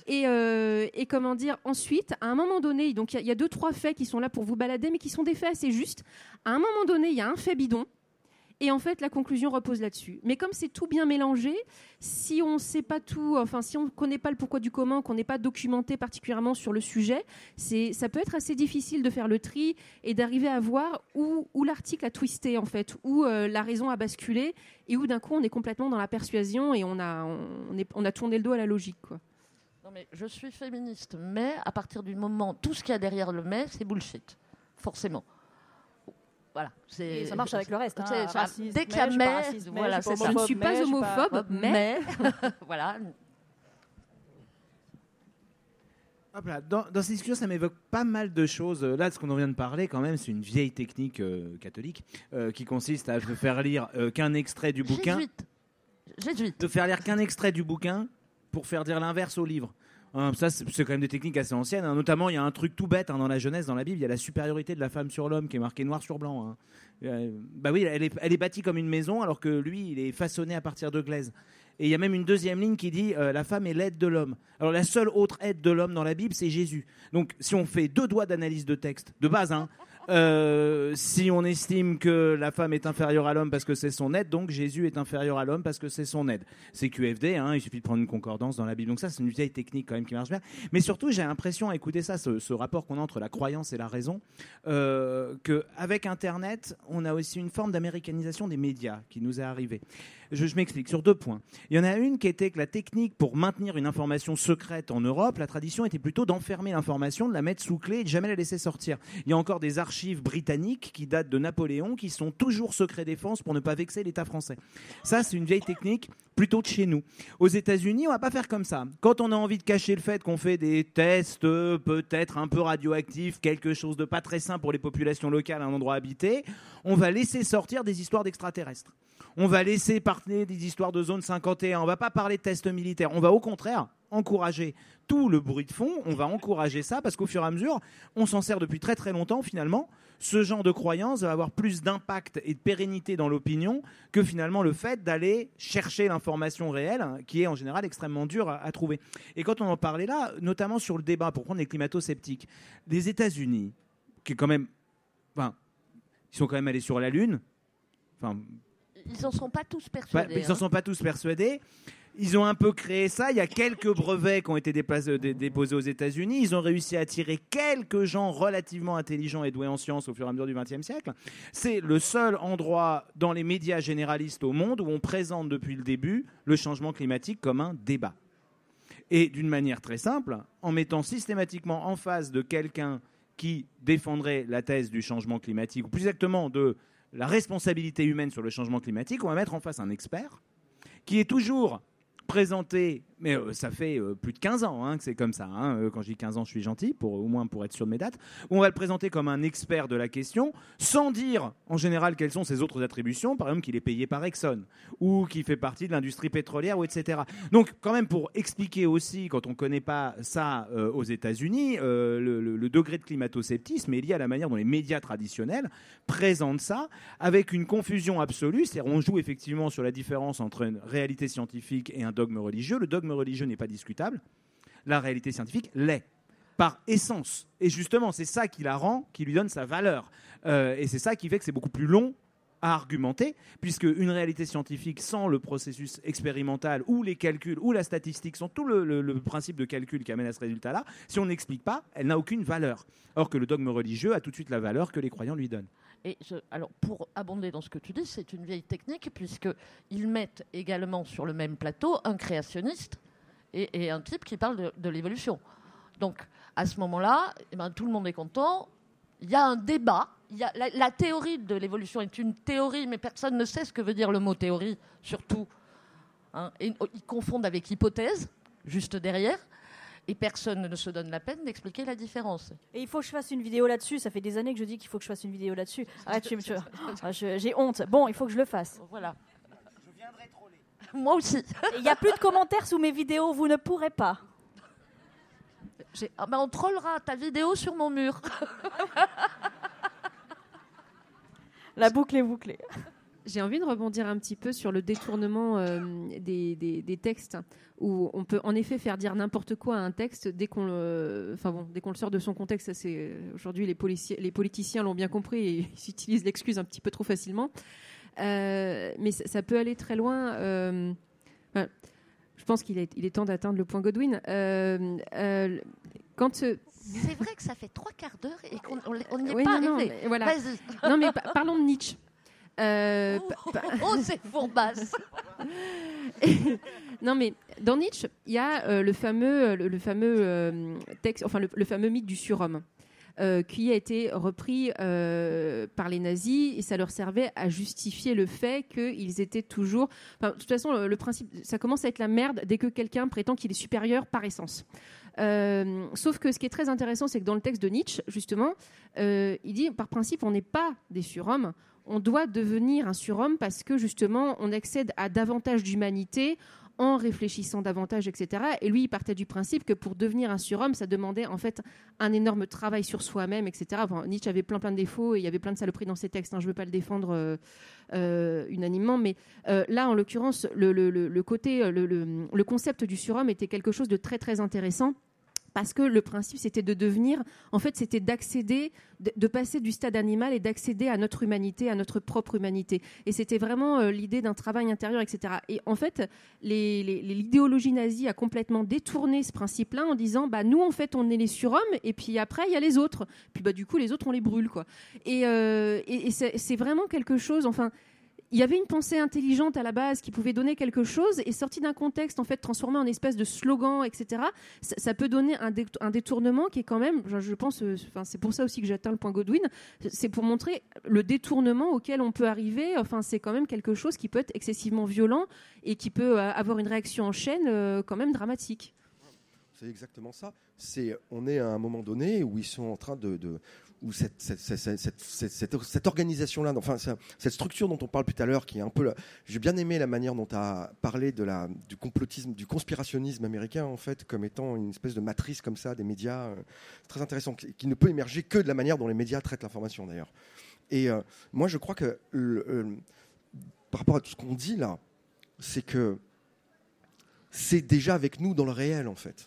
Et comment dire, ensuite, à un moment donné, donc il y a 2-3 faits qui sont là pour vous balader, mais qui sont des faits assez justes. À un moment donné, il y a un fait bidon, et en fait, la conclusion repose là-dessus. Mais comme c'est tout bien mélangé, si on ne sait pas tout, enfin, si on ne connaît pas le pourquoi du comment, qu'on n'est pas documenté particulièrement sur le sujet, ça peut être assez difficile de faire le tri et d'arriver à voir où l'article a twisté, en fait, où la raison a basculé, et où d'un coup, on est complètement dans la persuasion et on a tourné le dos à la logique, quoi. Non, mais je suis féministe, mais à partir du moment, tout ce qu'il y a derrière le mais, c'est bullshit, forcément. Voilà. Et ça marche avec le reste. Raciste, dès qu'il y a mais, voilà, c'est ça. Je ne suis pas homophobe, mais... voilà. Hop là, dans ces discussions, ça m'évoque pas mal de choses. Là, ce qu'on en vient de parler, quand même, c'est une vieille technique catholique qui consiste à ne faire lire qu'un extrait du bouquin. Jésuite. De faire lire qu'un extrait du bouquin pour faire dire l'inverse au livre. Ça, c'est quand même des techniques assez anciennes. Notamment, il y a un truc tout bête dans la Genèse, dans la Bible, il y a la supériorité de la femme sur l'homme qui est marquée noir sur blanc. Bah oui, elle est bâtie comme une maison, alors que lui, il est façonné à partir de glaise. Et il y a même une deuxième ligne qui dit la femme est l'aide de l'homme. Alors la seule autre aide de l'homme dans la Bible, c'est Jésus. Donc si on fait 2 doigts d'analyse de texte, de base, Si on estime que la femme est inférieure à l'homme parce que c'est son aide, donc Jésus est inférieur à l'homme parce que c'est son aide. C'est QFD, hein, il suffit de prendre une concordance dans la Bible. Donc ça, c'est une vieille technique quand même qui marche bien. Mais surtout, j'ai l'impression, à écouter ça, ce rapport qu'on a entre la croyance et la raison, qu'avec Internet, on a aussi une forme d'américanisation des médias qui nous est arrivée. Je m'explique sur 2 points. Il y en a une qui était que la technique pour maintenir une information secrète en Europe, la tradition était plutôt d'enfermer l'information, de la mettre sous clé et de jamais la laisser sortir. Il y a encore des archives britanniques qui datent de Napoléon qui sont toujours secret défense pour ne pas vexer l'État français. Ça, c'est une vieille technique plutôt de chez nous. Aux États-Unis, on va pas faire comme ça. Quand on a envie de cacher le fait qu'on fait des tests peut-être un peu radioactifs, quelque chose de pas très sain pour les populations locales à un endroit habité, on va laisser sortir des histoires d'extraterrestres. On va laisser parler des histoires de zone 51. On va pas parler de tests militaires. On va au contraire encourager tout le bruit de fond. On va encourager ça parce qu'au fur et à mesure, on s'en sert depuis très très longtemps finalement. Ce genre de croyance va avoir plus d'impact et de pérennité dans l'opinion que finalement le fait d'aller chercher l'information réelle, qui est en général extrêmement dure à trouver. Et quand on en parlait là, notamment sur le débat, pour prendre les climato-sceptiques, les États-Unis, qui est quand même, enfin, ils sont quand même allés sur la Lune. Enfin, ils n'en sont pas tous persuadés. Ils n'en sont pas tous persuadés. Ils ont un peu créé ça. Il y a quelques brevets qui ont été déposés aux États-Unis. Ils ont réussi à attirer quelques gens relativement intelligents et doués en sciences au fur et à mesure du XXe siècle. C'est le seul endroit dans les médias généralistes au monde où on présente depuis le début le changement climatique comme un débat. Et d'une manière très simple, en mettant systématiquement en face de quelqu'un qui défendrait la thèse du changement climatique, ou plus exactement de la responsabilité humaine sur le changement climatique, on va mettre en face un expert qui est toujours présenté, mais ça fait plus de 15 ans que c'est comme ça. Quand je dis 15 ans, je suis gentil, au moins pour être sûr de mes dates. On va le présenter comme un expert de la question, sans dire en général quelles sont ses autres attributions, par exemple qu'il est payé par Exxon, ou qu'il fait partie de l'industrie pétrolière, ou etc. Donc quand même pour expliquer aussi, quand on ne connaît pas ça aux États-Unis, le degré de climato-sceptisme est lié à la manière dont les médias traditionnels présentent ça, avec une confusion absolue. C'est-à-dire on joue effectivement sur la différence entre une réalité scientifique et un dogme religieux. Le dogme religieux n'est pas discutable. La réalité scientifique l'est, par essence. Et justement, c'est ça qui la rend, qui lui donne sa valeur. Et c'est ça qui fait que c'est beaucoup plus long à argumenter, puisque une réalité scientifique sans le processus expérimental ou les calculs ou la statistique, sans tout le principe de calcul qui amène à ce résultat-là, si on n'explique pas, elle n'a aucune valeur. Or que le dogme religieux a tout de suite la valeur que les croyants lui donnent. Et alors, pour abonder dans ce que tu dis, c'est une vieille technique, puisqu'ils mettent également sur le même plateau un créationniste et un type qui parle de l'évolution. Donc, à ce moment-là, tout le monde est content. Il y a un débat. La théorie de l'évolution est une théorie, mais personne ne sait ce que veut dire le mot théorie, surtout. Et ils confondent avec hypothèse, juste derrière. Et personne ne se donne la peine d'expliquer la différence. Et il faut que je fasse une vidéo là-dessus. Ça fait des années que je dis qu'il faut que je fasse une vidéo là-dessus. Arrête, j'ai honte. Bon, il faut que je le fasse. Voilà. Je viendrai troller. Moi aussi. Il n'y a plus de commentaires sous mes vidéos. Vous ne pourrez pas. On trollera ta vidéo sur mon mur. La boucle est bouclée. J'ai envie de rebondir un petit peu sur le détournement des textes, où on peut en effet faire dire n'importe quoi à un texte dès qu'on le sort de son contexte. Ça, aujourd'hui, les politiciens l'ont bien compris et ils utilisent l'excuse un petit peu trop facilement. Mais ça peut aller très loin. Je pense qu'il est temps d'atteindre le point Godwin. C'est vrai que ça fait 3/4 d'heure et qu'on n'y est pas arrivé. Voilà. Vas-y. Non, mais parlons de Nietzsche. C'est fourbasse. Non, mais dans Nietzsche, il y a le fameux texte, enfin le fameux mythe du surhomme, qui a été repris par les nazis, et ça leur servait à justifier le fait qu'ils étaient toujours. De toute façon, le principe, ça commence à être la merde dès que quelqu'un prétend qu'il est supérieur par essence. Sauf que ce qui est très intéressant, c'est que dans le texte de Nietzsche, justement, il dit par principe, on n'est pas des surhommes. On doit devenir un surhomme parce que justement, on accède à davantage d'humanité en réfléchissant davantage, etc. Et lui, il partait du principe que pour devenir un surhomme, ça demandait en fait un énorme travail sur soi-même, etc. Enfin, Nietzsche avait plein de défauts et il y avait plein de saloperies dans ses textes. Je ne veux pas le défendre unanimement, mais là, en l'occurrence, le concept du surhomme était quelque chose de très très intéressant, Parce que le principe, c'était de devenir, en fait, c'était d'accéder, de passer du stade animal et d'accéder à notre humanité, à notre propre humanité. Et c'était vraiment l'idée d'un travail intérieur, etc. Et en fait, l'idéologie nazie a complètement détourné ce principe-là en disant, bah, nous, en fait, on est les surhommes, et puis après, il y a les autres. Puis, bah, du coup, les autres, on les brûle, quoi. Et c'est vraiment quelque chose, enfin... Il y avait une pensée intelligente à la base qui pouvait donner quelque chose et sorti d'un contexte en fait transformé en espèce de slogan, etc. Ça peut donner un détournement qui est quand même, je pense, c'est pour ça aussi que j'atteins le point Godwin, c'est pour montrer le détournement auquel on peut arriver. Enfin, c'est quand même quelque chose qui peut être excessivement violent et qui peut avoir une réaction en chaîne quand même dramatique. C'est exactement ça. On est à un moment donné où ils sont en train où cette organisation-là, enfin cette structure dont on parle tout à l'heure, qui est un peu, j'ai bien aimé la manière dont tu as parlé du complotisme, du conspirationnisme américain en fait, comme étant une espèce de matrice comme ça des médias, très intéressant, qui ne peut émerger que de la manière dont les médias traitent l'information d'ailleurs. Et moi je crois que par rapport à tout ce qu'on dit là, c'est que c'est déjà avec nous dans le réel en fait.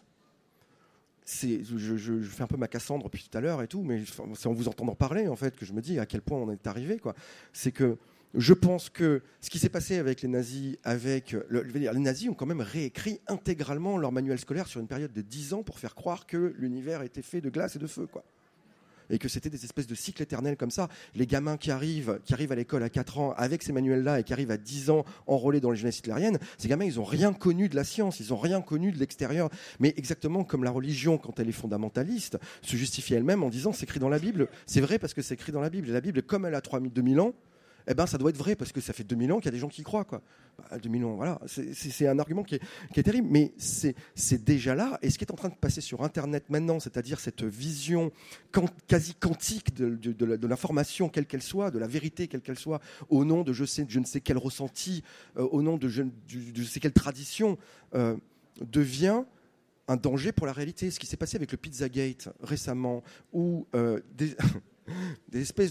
Je fais un peu ma Cassandre depuis tout à l'heure et tout, mais c'est en vous entendant parler en fait que je me dis à quel point on est arrivé, quoi. C'est que je pense que ce qui s'est passé avec les nazis, les nazis ont quand même réécrit intégralement leur manuel scolaire sur une période de 10 ans pour faire croire que l'univers était fait de glace et de feu, quoi. Et que c'était des espèces de cycles éternels comme ça. Les gamins qui arrivent à l'école à 4 ans avec ces manuels-là et qui arrivent à 10 ans enrôlés dans les jeunesses hitlériennes, ces gamins, ils n'ont rien connu de la science, ils n'ont rien connu de l'extérieur. Mais exactement comme la religion, quand elle est fondamentaliste, se justifie elle-même en disant c'est écrit dans la Bible. C'est vrai parce que c'est écrit dans la Bible. Et la Bible, comme elle a 2000 ans, eh ben, ça doit être vrai parce que ça fait 2000 ans qu'il y a des gens qui y croient, quoi. 2000 ans, voilà. C'est un argument qui est terrible, mais c'est déjà là. Et ce qui est en train de passer sur Internet maintenant, c'est-à-dire cette vision quasi quantique de l'information, quelle qu'elle soit, de la vérité, quelle qu'elle soit, au nom de je ne sais quel ressenti, au nom de je ne sais quelle tradition, devient un danger pour la réalité. Ce qui s'est passé avec le Pizzagate récemment, où des espèces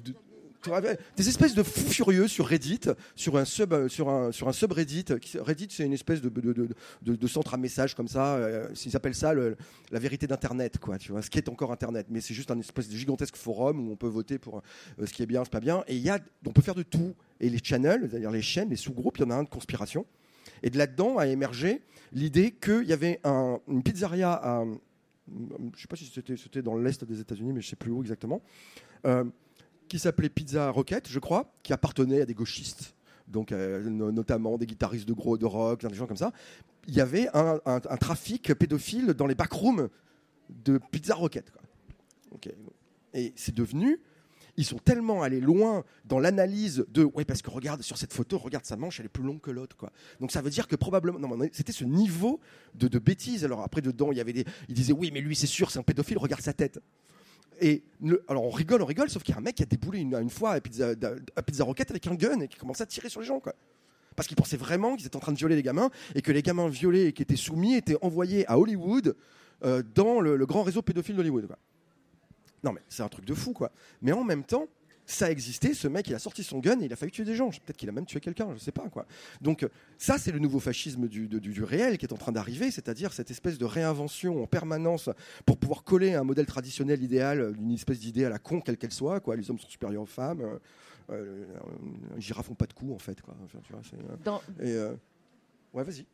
des espèces de fous furieux sur Reddit, sur un subreddit. Reddit, c'est une espèce de centre à messages comme ça. Ils appellent ça la vérité d'Internet, quoi. Tu vois, ce qui est encore Internet, mais c'est juste un espèce de gigantesque forum où on peut voter pour ce qui est bien, c'est pas bien. Et on peut faire de tout. Et les channels, c'est-à-dire les chaînes, les sous-groupes, il y en a un de conspiration. Et de là-dedans a émergé l'idée qu'il y avait une pizzeria je ne sais pas si c'était dans l'est des États-Unis, mais je ne sais plus où exactement. Qui s'appelait Pizza Rocket, je crois, qui appartenait à des gauchistes, donc notamment des guitaristes de rock, des gens comme ça. Il y avait un trafic pédophile dans les backrooms de Pizza Rocket, quoi. Okay. Et c'est devenu... Ils sont tellement allés loin dans l'analyse de ouais, parce que regarde sur cette photo, regarde sa manche, elle est plus longue que l'autre, quoi. Donc ça veut dire que probablement c'était ce niveau de bêtises. Alors après dedans ils disaient oui mais lui c'est sûr c'est un pédophile, regarde sa tête. Et alors on rigole, sauf qu'il y a un mec qui a déboulé une fois à Pizza Rocket avec un gun et qui commençait à tirer sur les gens, quoi. Parce qu'il pensait vraiment qu'ils étaient en train de violer les gamins et que les gamins violés et qui étaient soumis étaient envoyés à Hollywood dans le grand réseau pédophile d'Hollywood, quoi. Non mais c'est un truc de fou, quoi. Mais en même temps, ça existait, ce mec il a sorti son gun et il a failli tuer des gens. Peut-être qu'il a même tué quelqu'un, je sais pas, quoi. Donc ça c'est le nouveau fascisme du réel qui est en train d'arriver, c'est-à-dire cette espèce de réinvention en permanence pour pouvoir coller un modèle traditionnel idéal, une espèce d'idée à la con quelle qu'elle soit, quoi. Les hommes sont supérieurs aux femmes, les girafes n'ont pas de cou en fait, quoi. Enfin, tu vois, ouais vas-y.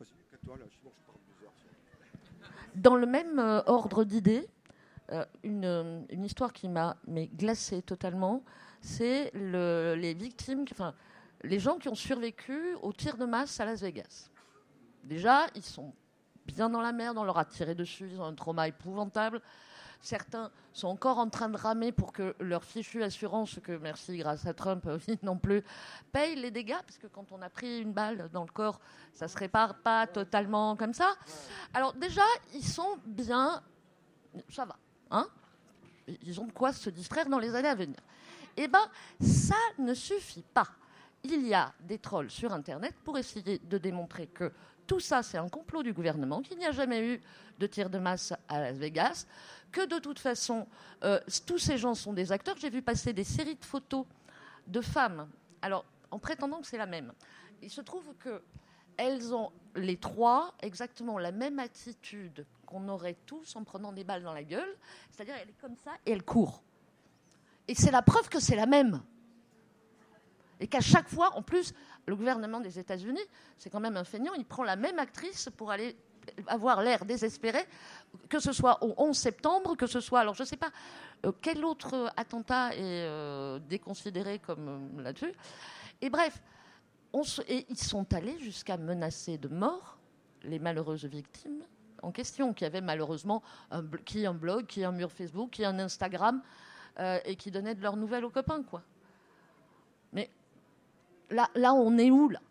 Dans le même ordre d'idées, une histoire qui m'a glacée totalement, c'est les victimes, les gens qui ont survécu au tir de masse à Las Vegas. Déjà, ils sont bien dans la merde, on leur a tiré dessus, ils ont un trauma épouvantable. Certains sont encore en train de ramer pour que leur fichue assurance, que merci grâce à Trump non plus, paye les dégâts, parce que quand on a pris une balle dans le corps, ça se répare pas totalement comme ça. Alors déjà, ils sont bien, ça va. Hein, ils ont de quoi se distraire dans les années à venir. Eh bien, ça ne suffit pas. Il y a des trolls sur Internet pour essayer de démontrer que tout ça, c'est un complot du gouvernement, qu'il n'y a jamais eu de tir de masse à Las Vegas, que de toute façon, tous ces gens sont des acteurs. J'ai vu passer des séries de photos de femmes, alors en prétendant que c'est la même. Il se trouve qu'elles ont les trois exactement la même attitude qu'on aurait tous en prenant des balles dans la gueule. C'est-à-dire, elle est comme ça et elle court. Et c'est la preuve que c'est la même. Et qu'à chaque fois, en plus, le gouvernement des États-Unis, c'est quand même un feignant, il prend la même actrice pour aller avoir l'air désespéré, que ce soit au 11 septembre, que ce soit, alors je ne sais pas, quel autre attentat est déconsidéré comme là-dessus. Et bref, et ils sont allés jusqu'à menacer de mort les malheureuses victimes en question, qui avaient malheureusement qui un blog, qui un mur Facebook, qui un Instagram, et qui donnaient de leurs nouvelles aux copains, quoi. Mais là on est où, là?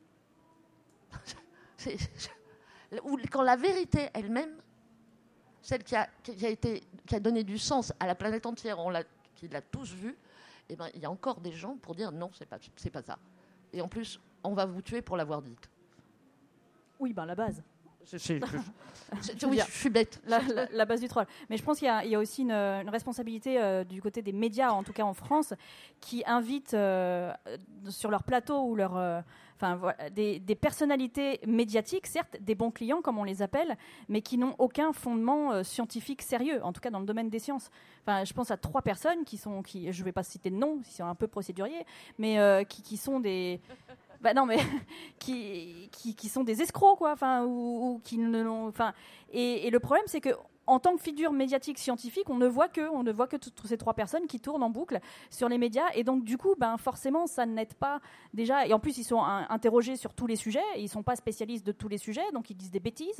Quand la vérité elle-même, celle qui a donné du sens à la planète entière, qui l'a tous vue, eh ben, il y a encore des gens pour dire non, c'est pas ça. Et en plus, on va vous tuer pour l'avoir dite. Oui, ben la base. Oui, je suis bête. La base du troll. Mais je pense qu'il y a aussi une responsabilité du côté des médias, en tout cas en France, qui invitent sur leur plateau ou des personnalités médiatiques, certes, des bons clients, comme on les appelle, mais qui n'ont aucun fondement scientifique sérieux, en tout cas dans le domaine des sciences. Enfin, je pense à 3 personnes qui je ne vais pas citer de nom, ils sont un peu procéduriers, mais qui sont des... Bah non, mais qui sont des escrocs, quoi. Enfin, ou qui ne l'ont. Enfin, et le problème, c'est que en tant que figure médiatique scientifique, on ne voit que toutes ces 3 personnes qui tournent en boucle sur les médias, et donc du coup, ben forcément, ça n'aide pas déjà. Et en plus, ils sont interrogés sur tous les sujets, et ils sont pas spécialistes de tous les sujets, donc ils disent des bêtises.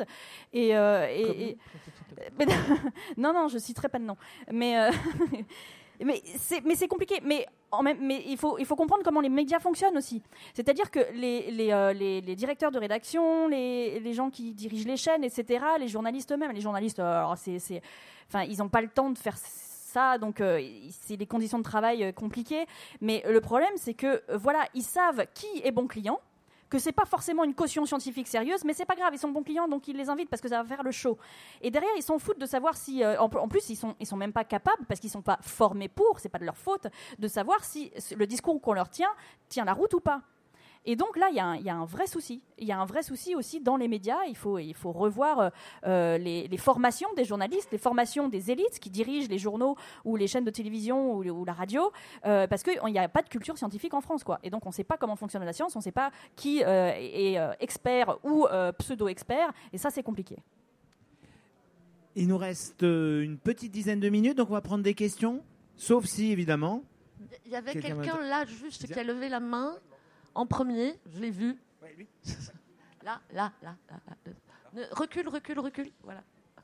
Non, je citerai pas de nom, mais. Mais c'est compliqué. Mais il faut comprendre comment les médias fonctionnent aussi. C'est-à-dire que les directeurs de rédaction, les gens qui dirigent les chaînes, etc., les journalistes eux-mêmes, ils n'ont pas le temps de faire ça, donc c'est des conditions de travail compliquées. Mais le problème, c'est que ils savent qui est bon client, que c'est pas forcément une caution scientifique sérieuse, mais c'est pas grave, ils sont bons clients, donc ils les invitent parce que ça va faire le show. Et derrière, ils s'en foutent de savoir si, en plus, ils sont même pas capables, parce qu'ils sont pas formés c'est pas de leur faute, de savoir si le discours qu'on leur tient la route ou pas. Et donc là, il y a un vrai souci. Il y a un vrai souci aussi dans les médias. Il faut revoir les formations des journalistes, les formations des élites qui dirigent les journaux ou les chaînes de télévision ou la radio, parce qu'il n'y a pas de culture scientifique en France, quoi. Et donc on ne sait pas comment fonctionne la science, on ne sait pas qui est expert ou pseudo-expert, et ça c'est compliqué. Il nous reste une petite dizaine de minutes, donc on va prendre des questions, sauf si évidemment... Il y avait quelqu'un là juste qui a levé la main. En premier, je l'ai vu. Ouais, lui. Là. Recule. Voilà.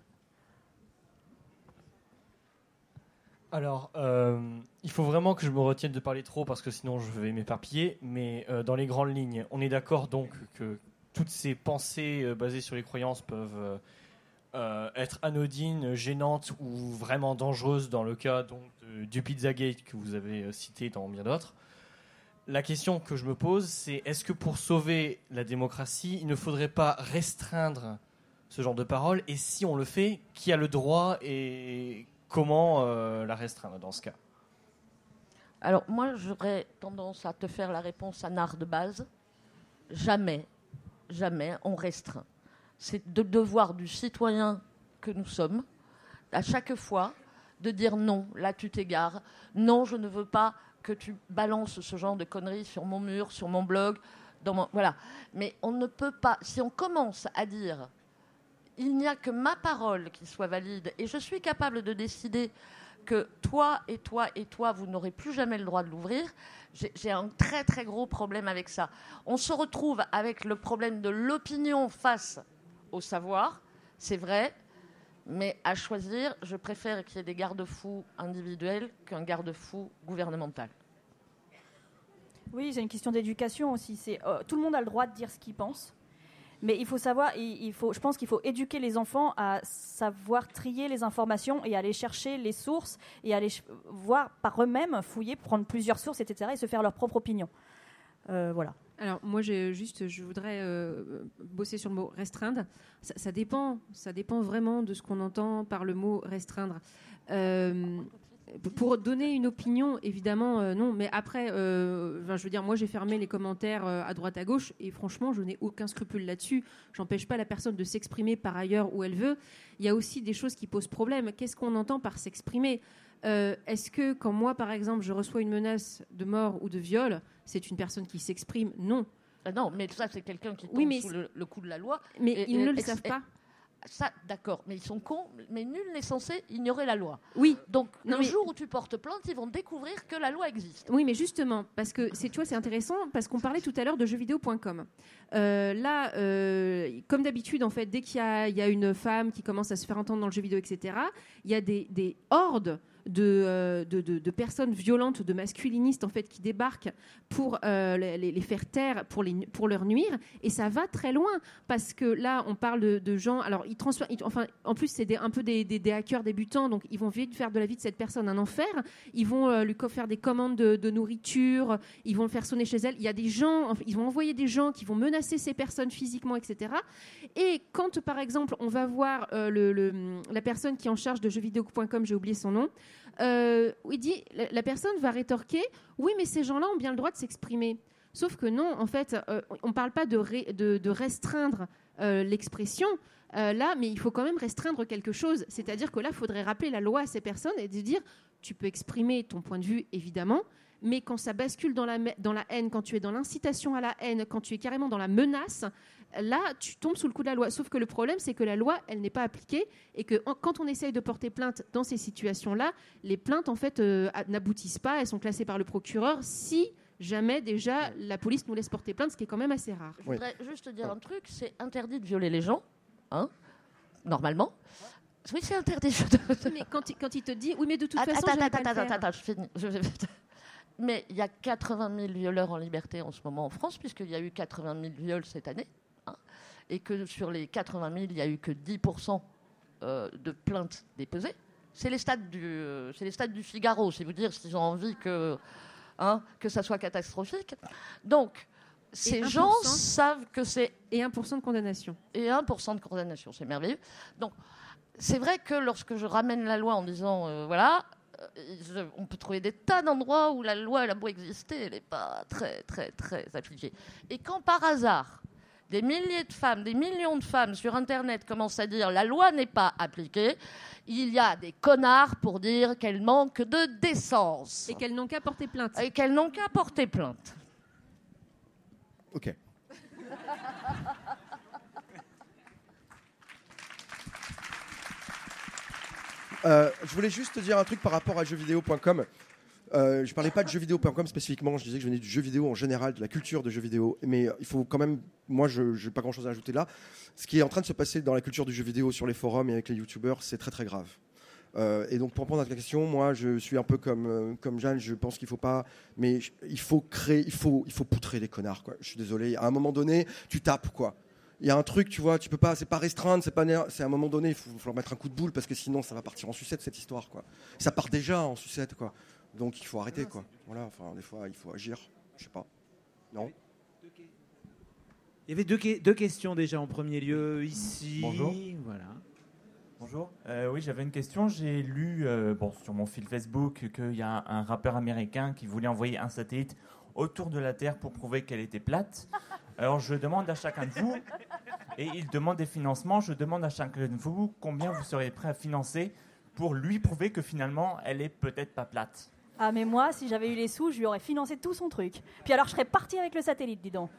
Alors, il faut vraiment que je me retienne de parler trop parce que sinon je vais m'éparpiller. Mais dans les grandes lignes, on est d'accord donc que toutes ces pensées basées sur les croyances peuvent être anodines, gênantes ou vraiment dangereuses dans le cas donc, du Pizzagate que vous avez cité dans bien d'autres. La question que je me pose, c'est est-ce que pour sauver la démocratie, il ne faudrait pas restreindre ce genre de paroles? Et si on le fait, qui a le droit et comment la restreindre dans ce cas? Alors moi, j'aurais tendance à te faire la réponse à Nard de base. Jamais on restreint. C'est le devoir du citoyen que nous sommes, à chaque fois, de dire non, là tu t'égares, non, je ne veux pas que tu balances ce genre de conneries sur mon mur, sur mon blog, voilà. Mais on ne peut pas, si on commence à dire il n'y a que ma parole qui soit valide et je suis capable de décider que toi et toi et toi, vous n'aurez plus jamais le droit de l'ouvrir, j'ai un très très gros problème avec ça. On se retrouve avec le problème de l'opinion face au savoir, c'est vrai, mais à choisir, je préfère qu'il y ait des garde-fous individuels qu'un garde-fou gouvernemental. Oui, c'est une question d'éducation aussi. Tout le monde a le droit de dire ce qu'il pense, mais il faut savoir, je pense qu'il faut éduquer les enfants à savoir trier les informations et aller chercher les sources et aller voir par eux-mêmes, fouiller, prendre plusieurs sources, etc., et se faire leur propre opinion. Voilà. Alors moi, je voudrais bosser sur le mot restreindre. Ça dépend vraiment de ce qu'on entend par le mot restreindre. Pour donner une opinion, évidemment, non. Mais après, je veux dire, moi, j'ai fermé les commentaires à droite, à gauche, et franchement, je n'ai aucun scrupule là-dessus. J'empêche pas la personne de s'exprimer par ailleurs où elle veut. Il y a aussi des choses qui posent problème. Qu'est-ce qu'on entend par s'exprimer ? Est-ce que, quand moi, par exemple, je reçois une menace de mort ou de viol, c'est une personne qui s'exprime ? Non. Non, mais ça, c'est quelqu'un qui tombe sous le coup de la loi. Mais ils ne le savent pas. Ça, d'accord, mais ils sont cons, mais nul n'est censé ignorer la loi. Oui. Donc, jour où tu portes plainte, ils vont découvrir que la loi existe. Oui, mais justement, parce que tu vois, c'est intéressant, parce qu'on parlait tout à l'heure de jeuxvideo.com. Comme d'habitude, en fait, dès qu'il y a une femme qui commence à se faire entendre dans le jeu vidéo, etc., il y a des hordes de personnes violentes, de masculinistes en fait, qui débarquent pour les faire taire, pour leur nuire, et ça va très loin parce que là on parle de gens, alors en plus c'est un peu des hackers débutants, donc ils vont vite faire de la vie de cette personne un enfer, ils vont lui faire des commandes de nourriture, ils vont le faire sonner chez elle, il y a des gens, ils vont envoyer des gens qui vont menacer ces personnes physiquement, etc. Et quand par exemple on va voir la personne qui est en charge de jeuxvideo.com, j'ai oublié son nom, il dit, la personne va rétorquer, oui mais ces gens-là ont bien le droit de s'exprimer. Sauf que non, en fait, on ne parle pas de restreindre l'expression là, mais il faut quand même restreindre quelque chose. C'est-à-dire que là, il faudrait rappeler la loi à ces personnes et de dire, tu peux exprimer ton point de vue, évidemment, mais quand ça bascule dans la haine, quand tu es dans l'incitation à la haine, quand tu es carrément dans la menace, là, tu tombes sous le coup de la loi. Sauf que le problème, c'est que la loi, elle n'est pas appliquée et que quand on essaye de porter plainte dans ces situations-là, les plaintes, en fait, n'aboutissent pas. Elles sont classées par le procureur si jamais, déjà, la police nous laisse porter plainte, ce qui est quand même assez rare. Je voudrais juste te dire un truc, c'est interdit de violer les gens, hein, normalement. Oui, c'est interdit. Mais quand il te dit, oui, mais de toute façon, attends, je finis. Mais il y a 80 000 violeurs en liberté en ce moment en France, puisqu'il y a eu 80 000 viols cette année, hein, et que sur les 80 000, il n'y a eu que 10% de plaintes déposées. C'est les stades du Figaro, c'est vous dire s'ils ont envie que ça soit catastrophique. Donc, ces gens savent que c'est... Et 1% de condamnation. Et 1% de condamnation, c'est merveilleux. Donc, c'est vrai que lorsque je ramène la loi en disant, on peut trouver des tas d'endroits où la loi, elle a beau exister, elle n'est pas très, très, très appliquée. Et quand par hasard, des milliers de femmes, des millions de femmes sur Internet commencent à dire la loi n'est pas appliquée, il y a des connards pour dire qu'elles manquent de décence. Et qu'elles n'ont qu'à porter plainte. Ok. Je voulais juste te dire un truc par rapport à jeuxvideo.com. Je parlais pas de jeuxvideo.com spécifiquement, je disais que je venais du jeu vidéo en général, de la culture de jeux vidéo. Mais il faut quand même, moi je n'ai pas grand chose à ajouter là. Ce qui est en train de se passer dans la culture du jeu vidéo sur les forums et avec les youtubeurs, c'est très très grave. Et donc pour répondre à ta question, moi je suis un peu comme Jeanne, je pense qu'il faut pas, mais il faut poutrer les connards, quoi. Je suis désolé, à un moment donné, tu tapes, quoi. Il y a un truc, tu vois, tu peux pas, c'est pas restreindre, c'est à un moment donné, il faut leur mettre un coup de boule parce que sinon ça va partir en sucette cette histoire, quoi. Ça part déjà en sucette, quoi. Donc il faut arrêter, quoi. Voilà, enfin des fois il faut agir, je sais pas. Non. Il y avait deux questions déjà en premier lieu ici. Bonjour. Voilà. Bonjour. Oui, j'avais une question. J'ai lu sur mon fil Facebook qu'il y a un rappeur américain qui voulait envoyer un satellite autour de la Terre pour prouver qu'elle était plate. Alors je demande à chacun de vous, et il demande des financements, je demande à chacun de vous combien vous seriez prêt à financer pour lui prouver que finalement elle est peut-être pas plate. Ah mais moi, si j'avais eu les sous, je lui aurais financé tout son truc. Puis alors je serais partie avec le satellite, dis donc.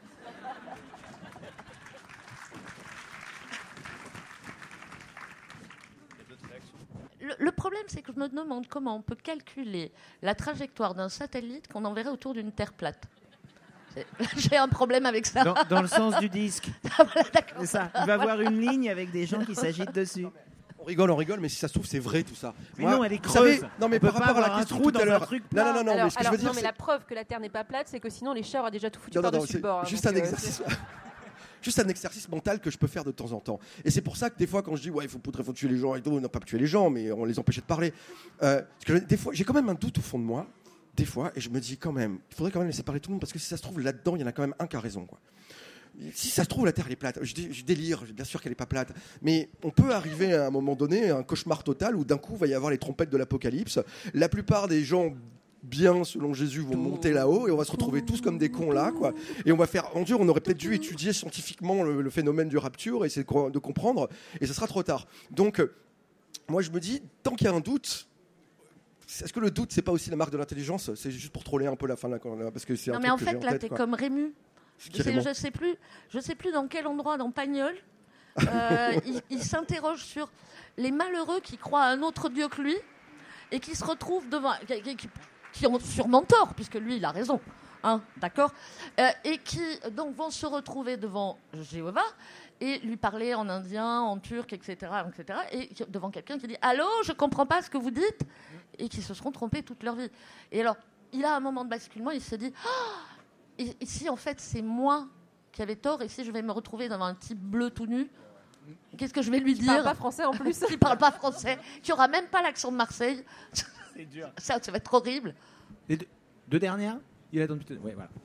Le problème, c'est que je me demande comment on peut calculer la trajectoire d'un satellite qu'on enverrait autour d'une Terre plate. J'ai un problème avec ça. Dans le sens du disque. Voilà, d'accord. C'est ça. Il va y avoir une ligne avec des gens qui s'agitent dessus. On rigole, mais si ça se trouve, c'est vrai tout ça. Mais moi, non, elle est vous savez, creuse. non, mais on peut par pas rapport à avoir la un question trou tout à dans un l'heure. truc Non, plat. mais ce que je veux dire, mais c'est... la preuve que la Terre n'est pas plate, c'est que sinon les chèvres auraient déjà tout foutu Non, par-dessus c'est le bord. juste un exercice. Juste un exercice mental que je peux faire de temps en temps. Et c'est pour ça que des fois, quand je dis ouais, il faut tuer les gens et tout, non pas tuer les gens, mais on les empêchait de parler. Parce que des fois, j'ai quand même un doute au fond de moi, des fois, et je me dis quand même, il faudrait quand même laisser parler tout le monde parce que si ça se trouve là-dedans, il y en a quand même un qui a raison, quoi. Si ça se trouve, la Terre elle est plate. Je délire, bien sûr qu'elle n'est pas plate. Mais on peut arriver à un moment donné à un cauchemar total où d'un coup, il va y avoir les trompettes de l'apocalypse. La plupart des gens bien, selon Jésus, vont monter là-haut et on va se retrouver tous comme des cons là, quoi. Et on va faire... En Dieu, on aurait peut-être dû étudier scientifiquement le phénomène du rapture et essayer de comprendre. Et ce sera trop tard. Donc, moi, je me dis, tant qu'il y a un doute... Est-ce que le doute, c'est pas aussi la marque de l'intelligence ? C'est juste pour troller un peu la fin là, parce que c'est un Non, mais truc en que fait, j'ai là, tête, t'es quoi. comme Rému. Je sais plus dans quel endroit, dans Pagnol, il s'interroge sur les malheureux qui croient à un autre Dieu que lui et qui se retrouvent devant, qui ont sûrement tort, puisque lui, il a raison, hein, d'accord, et qui donc vont se retrouver devant Jéhovah et lui parler en indien, en turc, etc., et devant quelqu'un qui dit « Allô, je comprends pas ce que vous dites », et qui se seront trompés toute leur vie. Et alors, il a un moment de basculement, il se dit « Et si en fait c'est moi qui avais tort, et si je vais me retrouver devant un type bleu tout nu, qu'est-ce que je vais lui dire ?» Qui parle pas français en plus. Qui parle pas français, qui aura même pas l'accent de Marseille. C'est dur. Ça va être horrible. Les deux dernières, il attend plutôt. Ouais, voilà.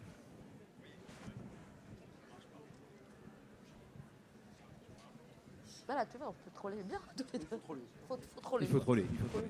Voilà, tu vois, on peut troller bien. Faut troller. Il faut troller.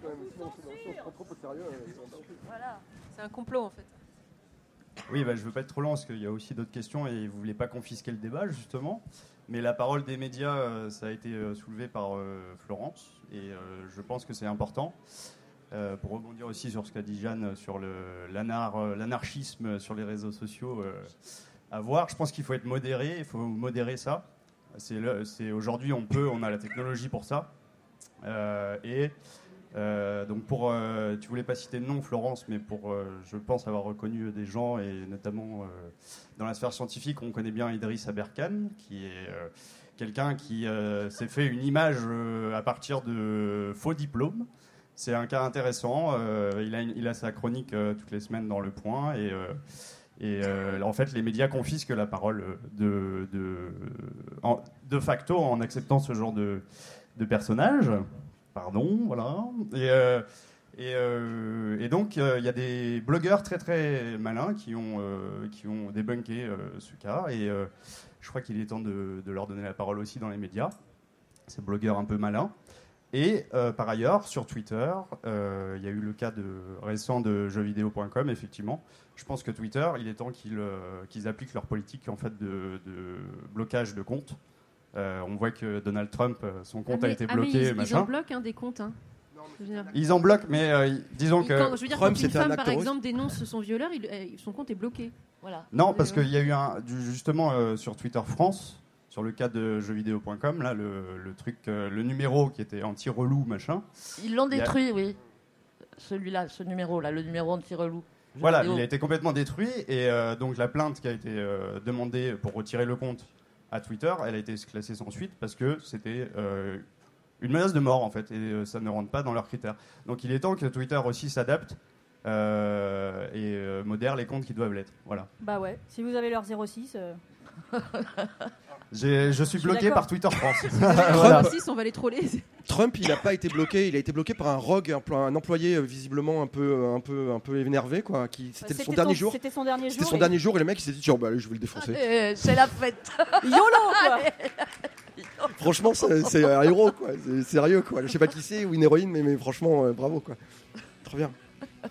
Voilà. C'est un complot en fait. Oui, je ne veux pas être trop long parce qu'il y a aussi d'autres questions et vous ne voulez pas confisquer le débat, justement. Mais la parole des médias, ça a été soulevé par Florence et je pense que c'est important. Pour rebondir aussi sur ce qu'a dit Jeanne sur l'anarchisme sur les réseaux sociaux à voir, je pense qu'il faut être modéré, il faut modérer ça. Aujourd'hui, on a la technologie pour ça. Donc tu voulais pas citer de nom, Florence, mais je pense avoir reconnu des gens, et notamment dans la sphère scientifique, on connaît bien Idriss Aberkan, qui est quelqu'un qui s'est fait une image à partir de faux diplômes. C'est un cas intéressant. Il a sa chronique toutes les semaines dans Le Point, et en fait, les médias confisquent la parole de facto en acceptant ce genre de personnage. Pardon, voilà. Et donc, il y a des blogueurs très très malins qui ont débunké ce cas. Et je crois qu'il est temps de leur donner la parole aussi dans les médias. Ces blogueurs un peu malins. Et par ailleurs, sur Twitter, il y a eu le cas récent de jeuxvideo.com, effectivement. Je pense que Twitter, il est temps qu'ils appliquent leur politique en fait, de blocage de comptes. On voit que Donald Trump, son compte a été bloqué. Ils en bloquent des comptes. Hein. Ils en bloquent, mais disons que quand une femme, par exemple, dénonce son violeur, son compte est bloqué. Voilà. Non, parce qu'il y a eu justement sur Twitter France, sur le cas de jeuxvideo.com, là, le truc, le numéro qui était anti-relou, machin. Ils l'ont détruit, oui. Celui-là, ce numéro-là, le numéro anti-relou. Voilà, il a été complètement détruit, et donc la plainte qui a été demandée pour retirer le compte à Twitter, elle a été classée sans suite parce que c'était une menace de mort en fait, et ça ne rentre pas dans leurs critères. Donc il est temps que Twitter aussi s'adapte et modère les comptes qui doivent l'être. Voilà. Bah ouais, si vous avez leur 06... Je suis bloqué par Twitter France. Voilà. 06, on va les troller. Trump, il n'a pas été bloqué, il a été bloqué par un rogue, un employé visiblement un peu énervé, quoi. C'était son dernier jour. C'était son dernier jour. C'était son dernier jour, et le mec il s'est dit tiens, allez, je vais le défoncer. Allez, c'est la fête. YOLO, quoi. Franchement, c'est un héros, quoi. C'est sérieux, quoi. Je sais pas qui c'est ou une héroïne, mais franchement, bravo, quoi. Très bien.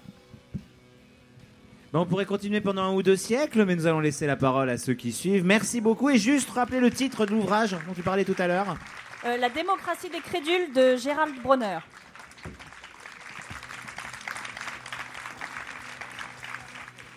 On pourrait continuer pendant 1 ou 2 siècles, mais nous allons laisser la parole à ceux qui suivent. Merci beaucoup, et juste rappeler le titre de l'ouvrage dont tu parlais tout à l'heure. La démocratie des crédules de Gérald Bronner.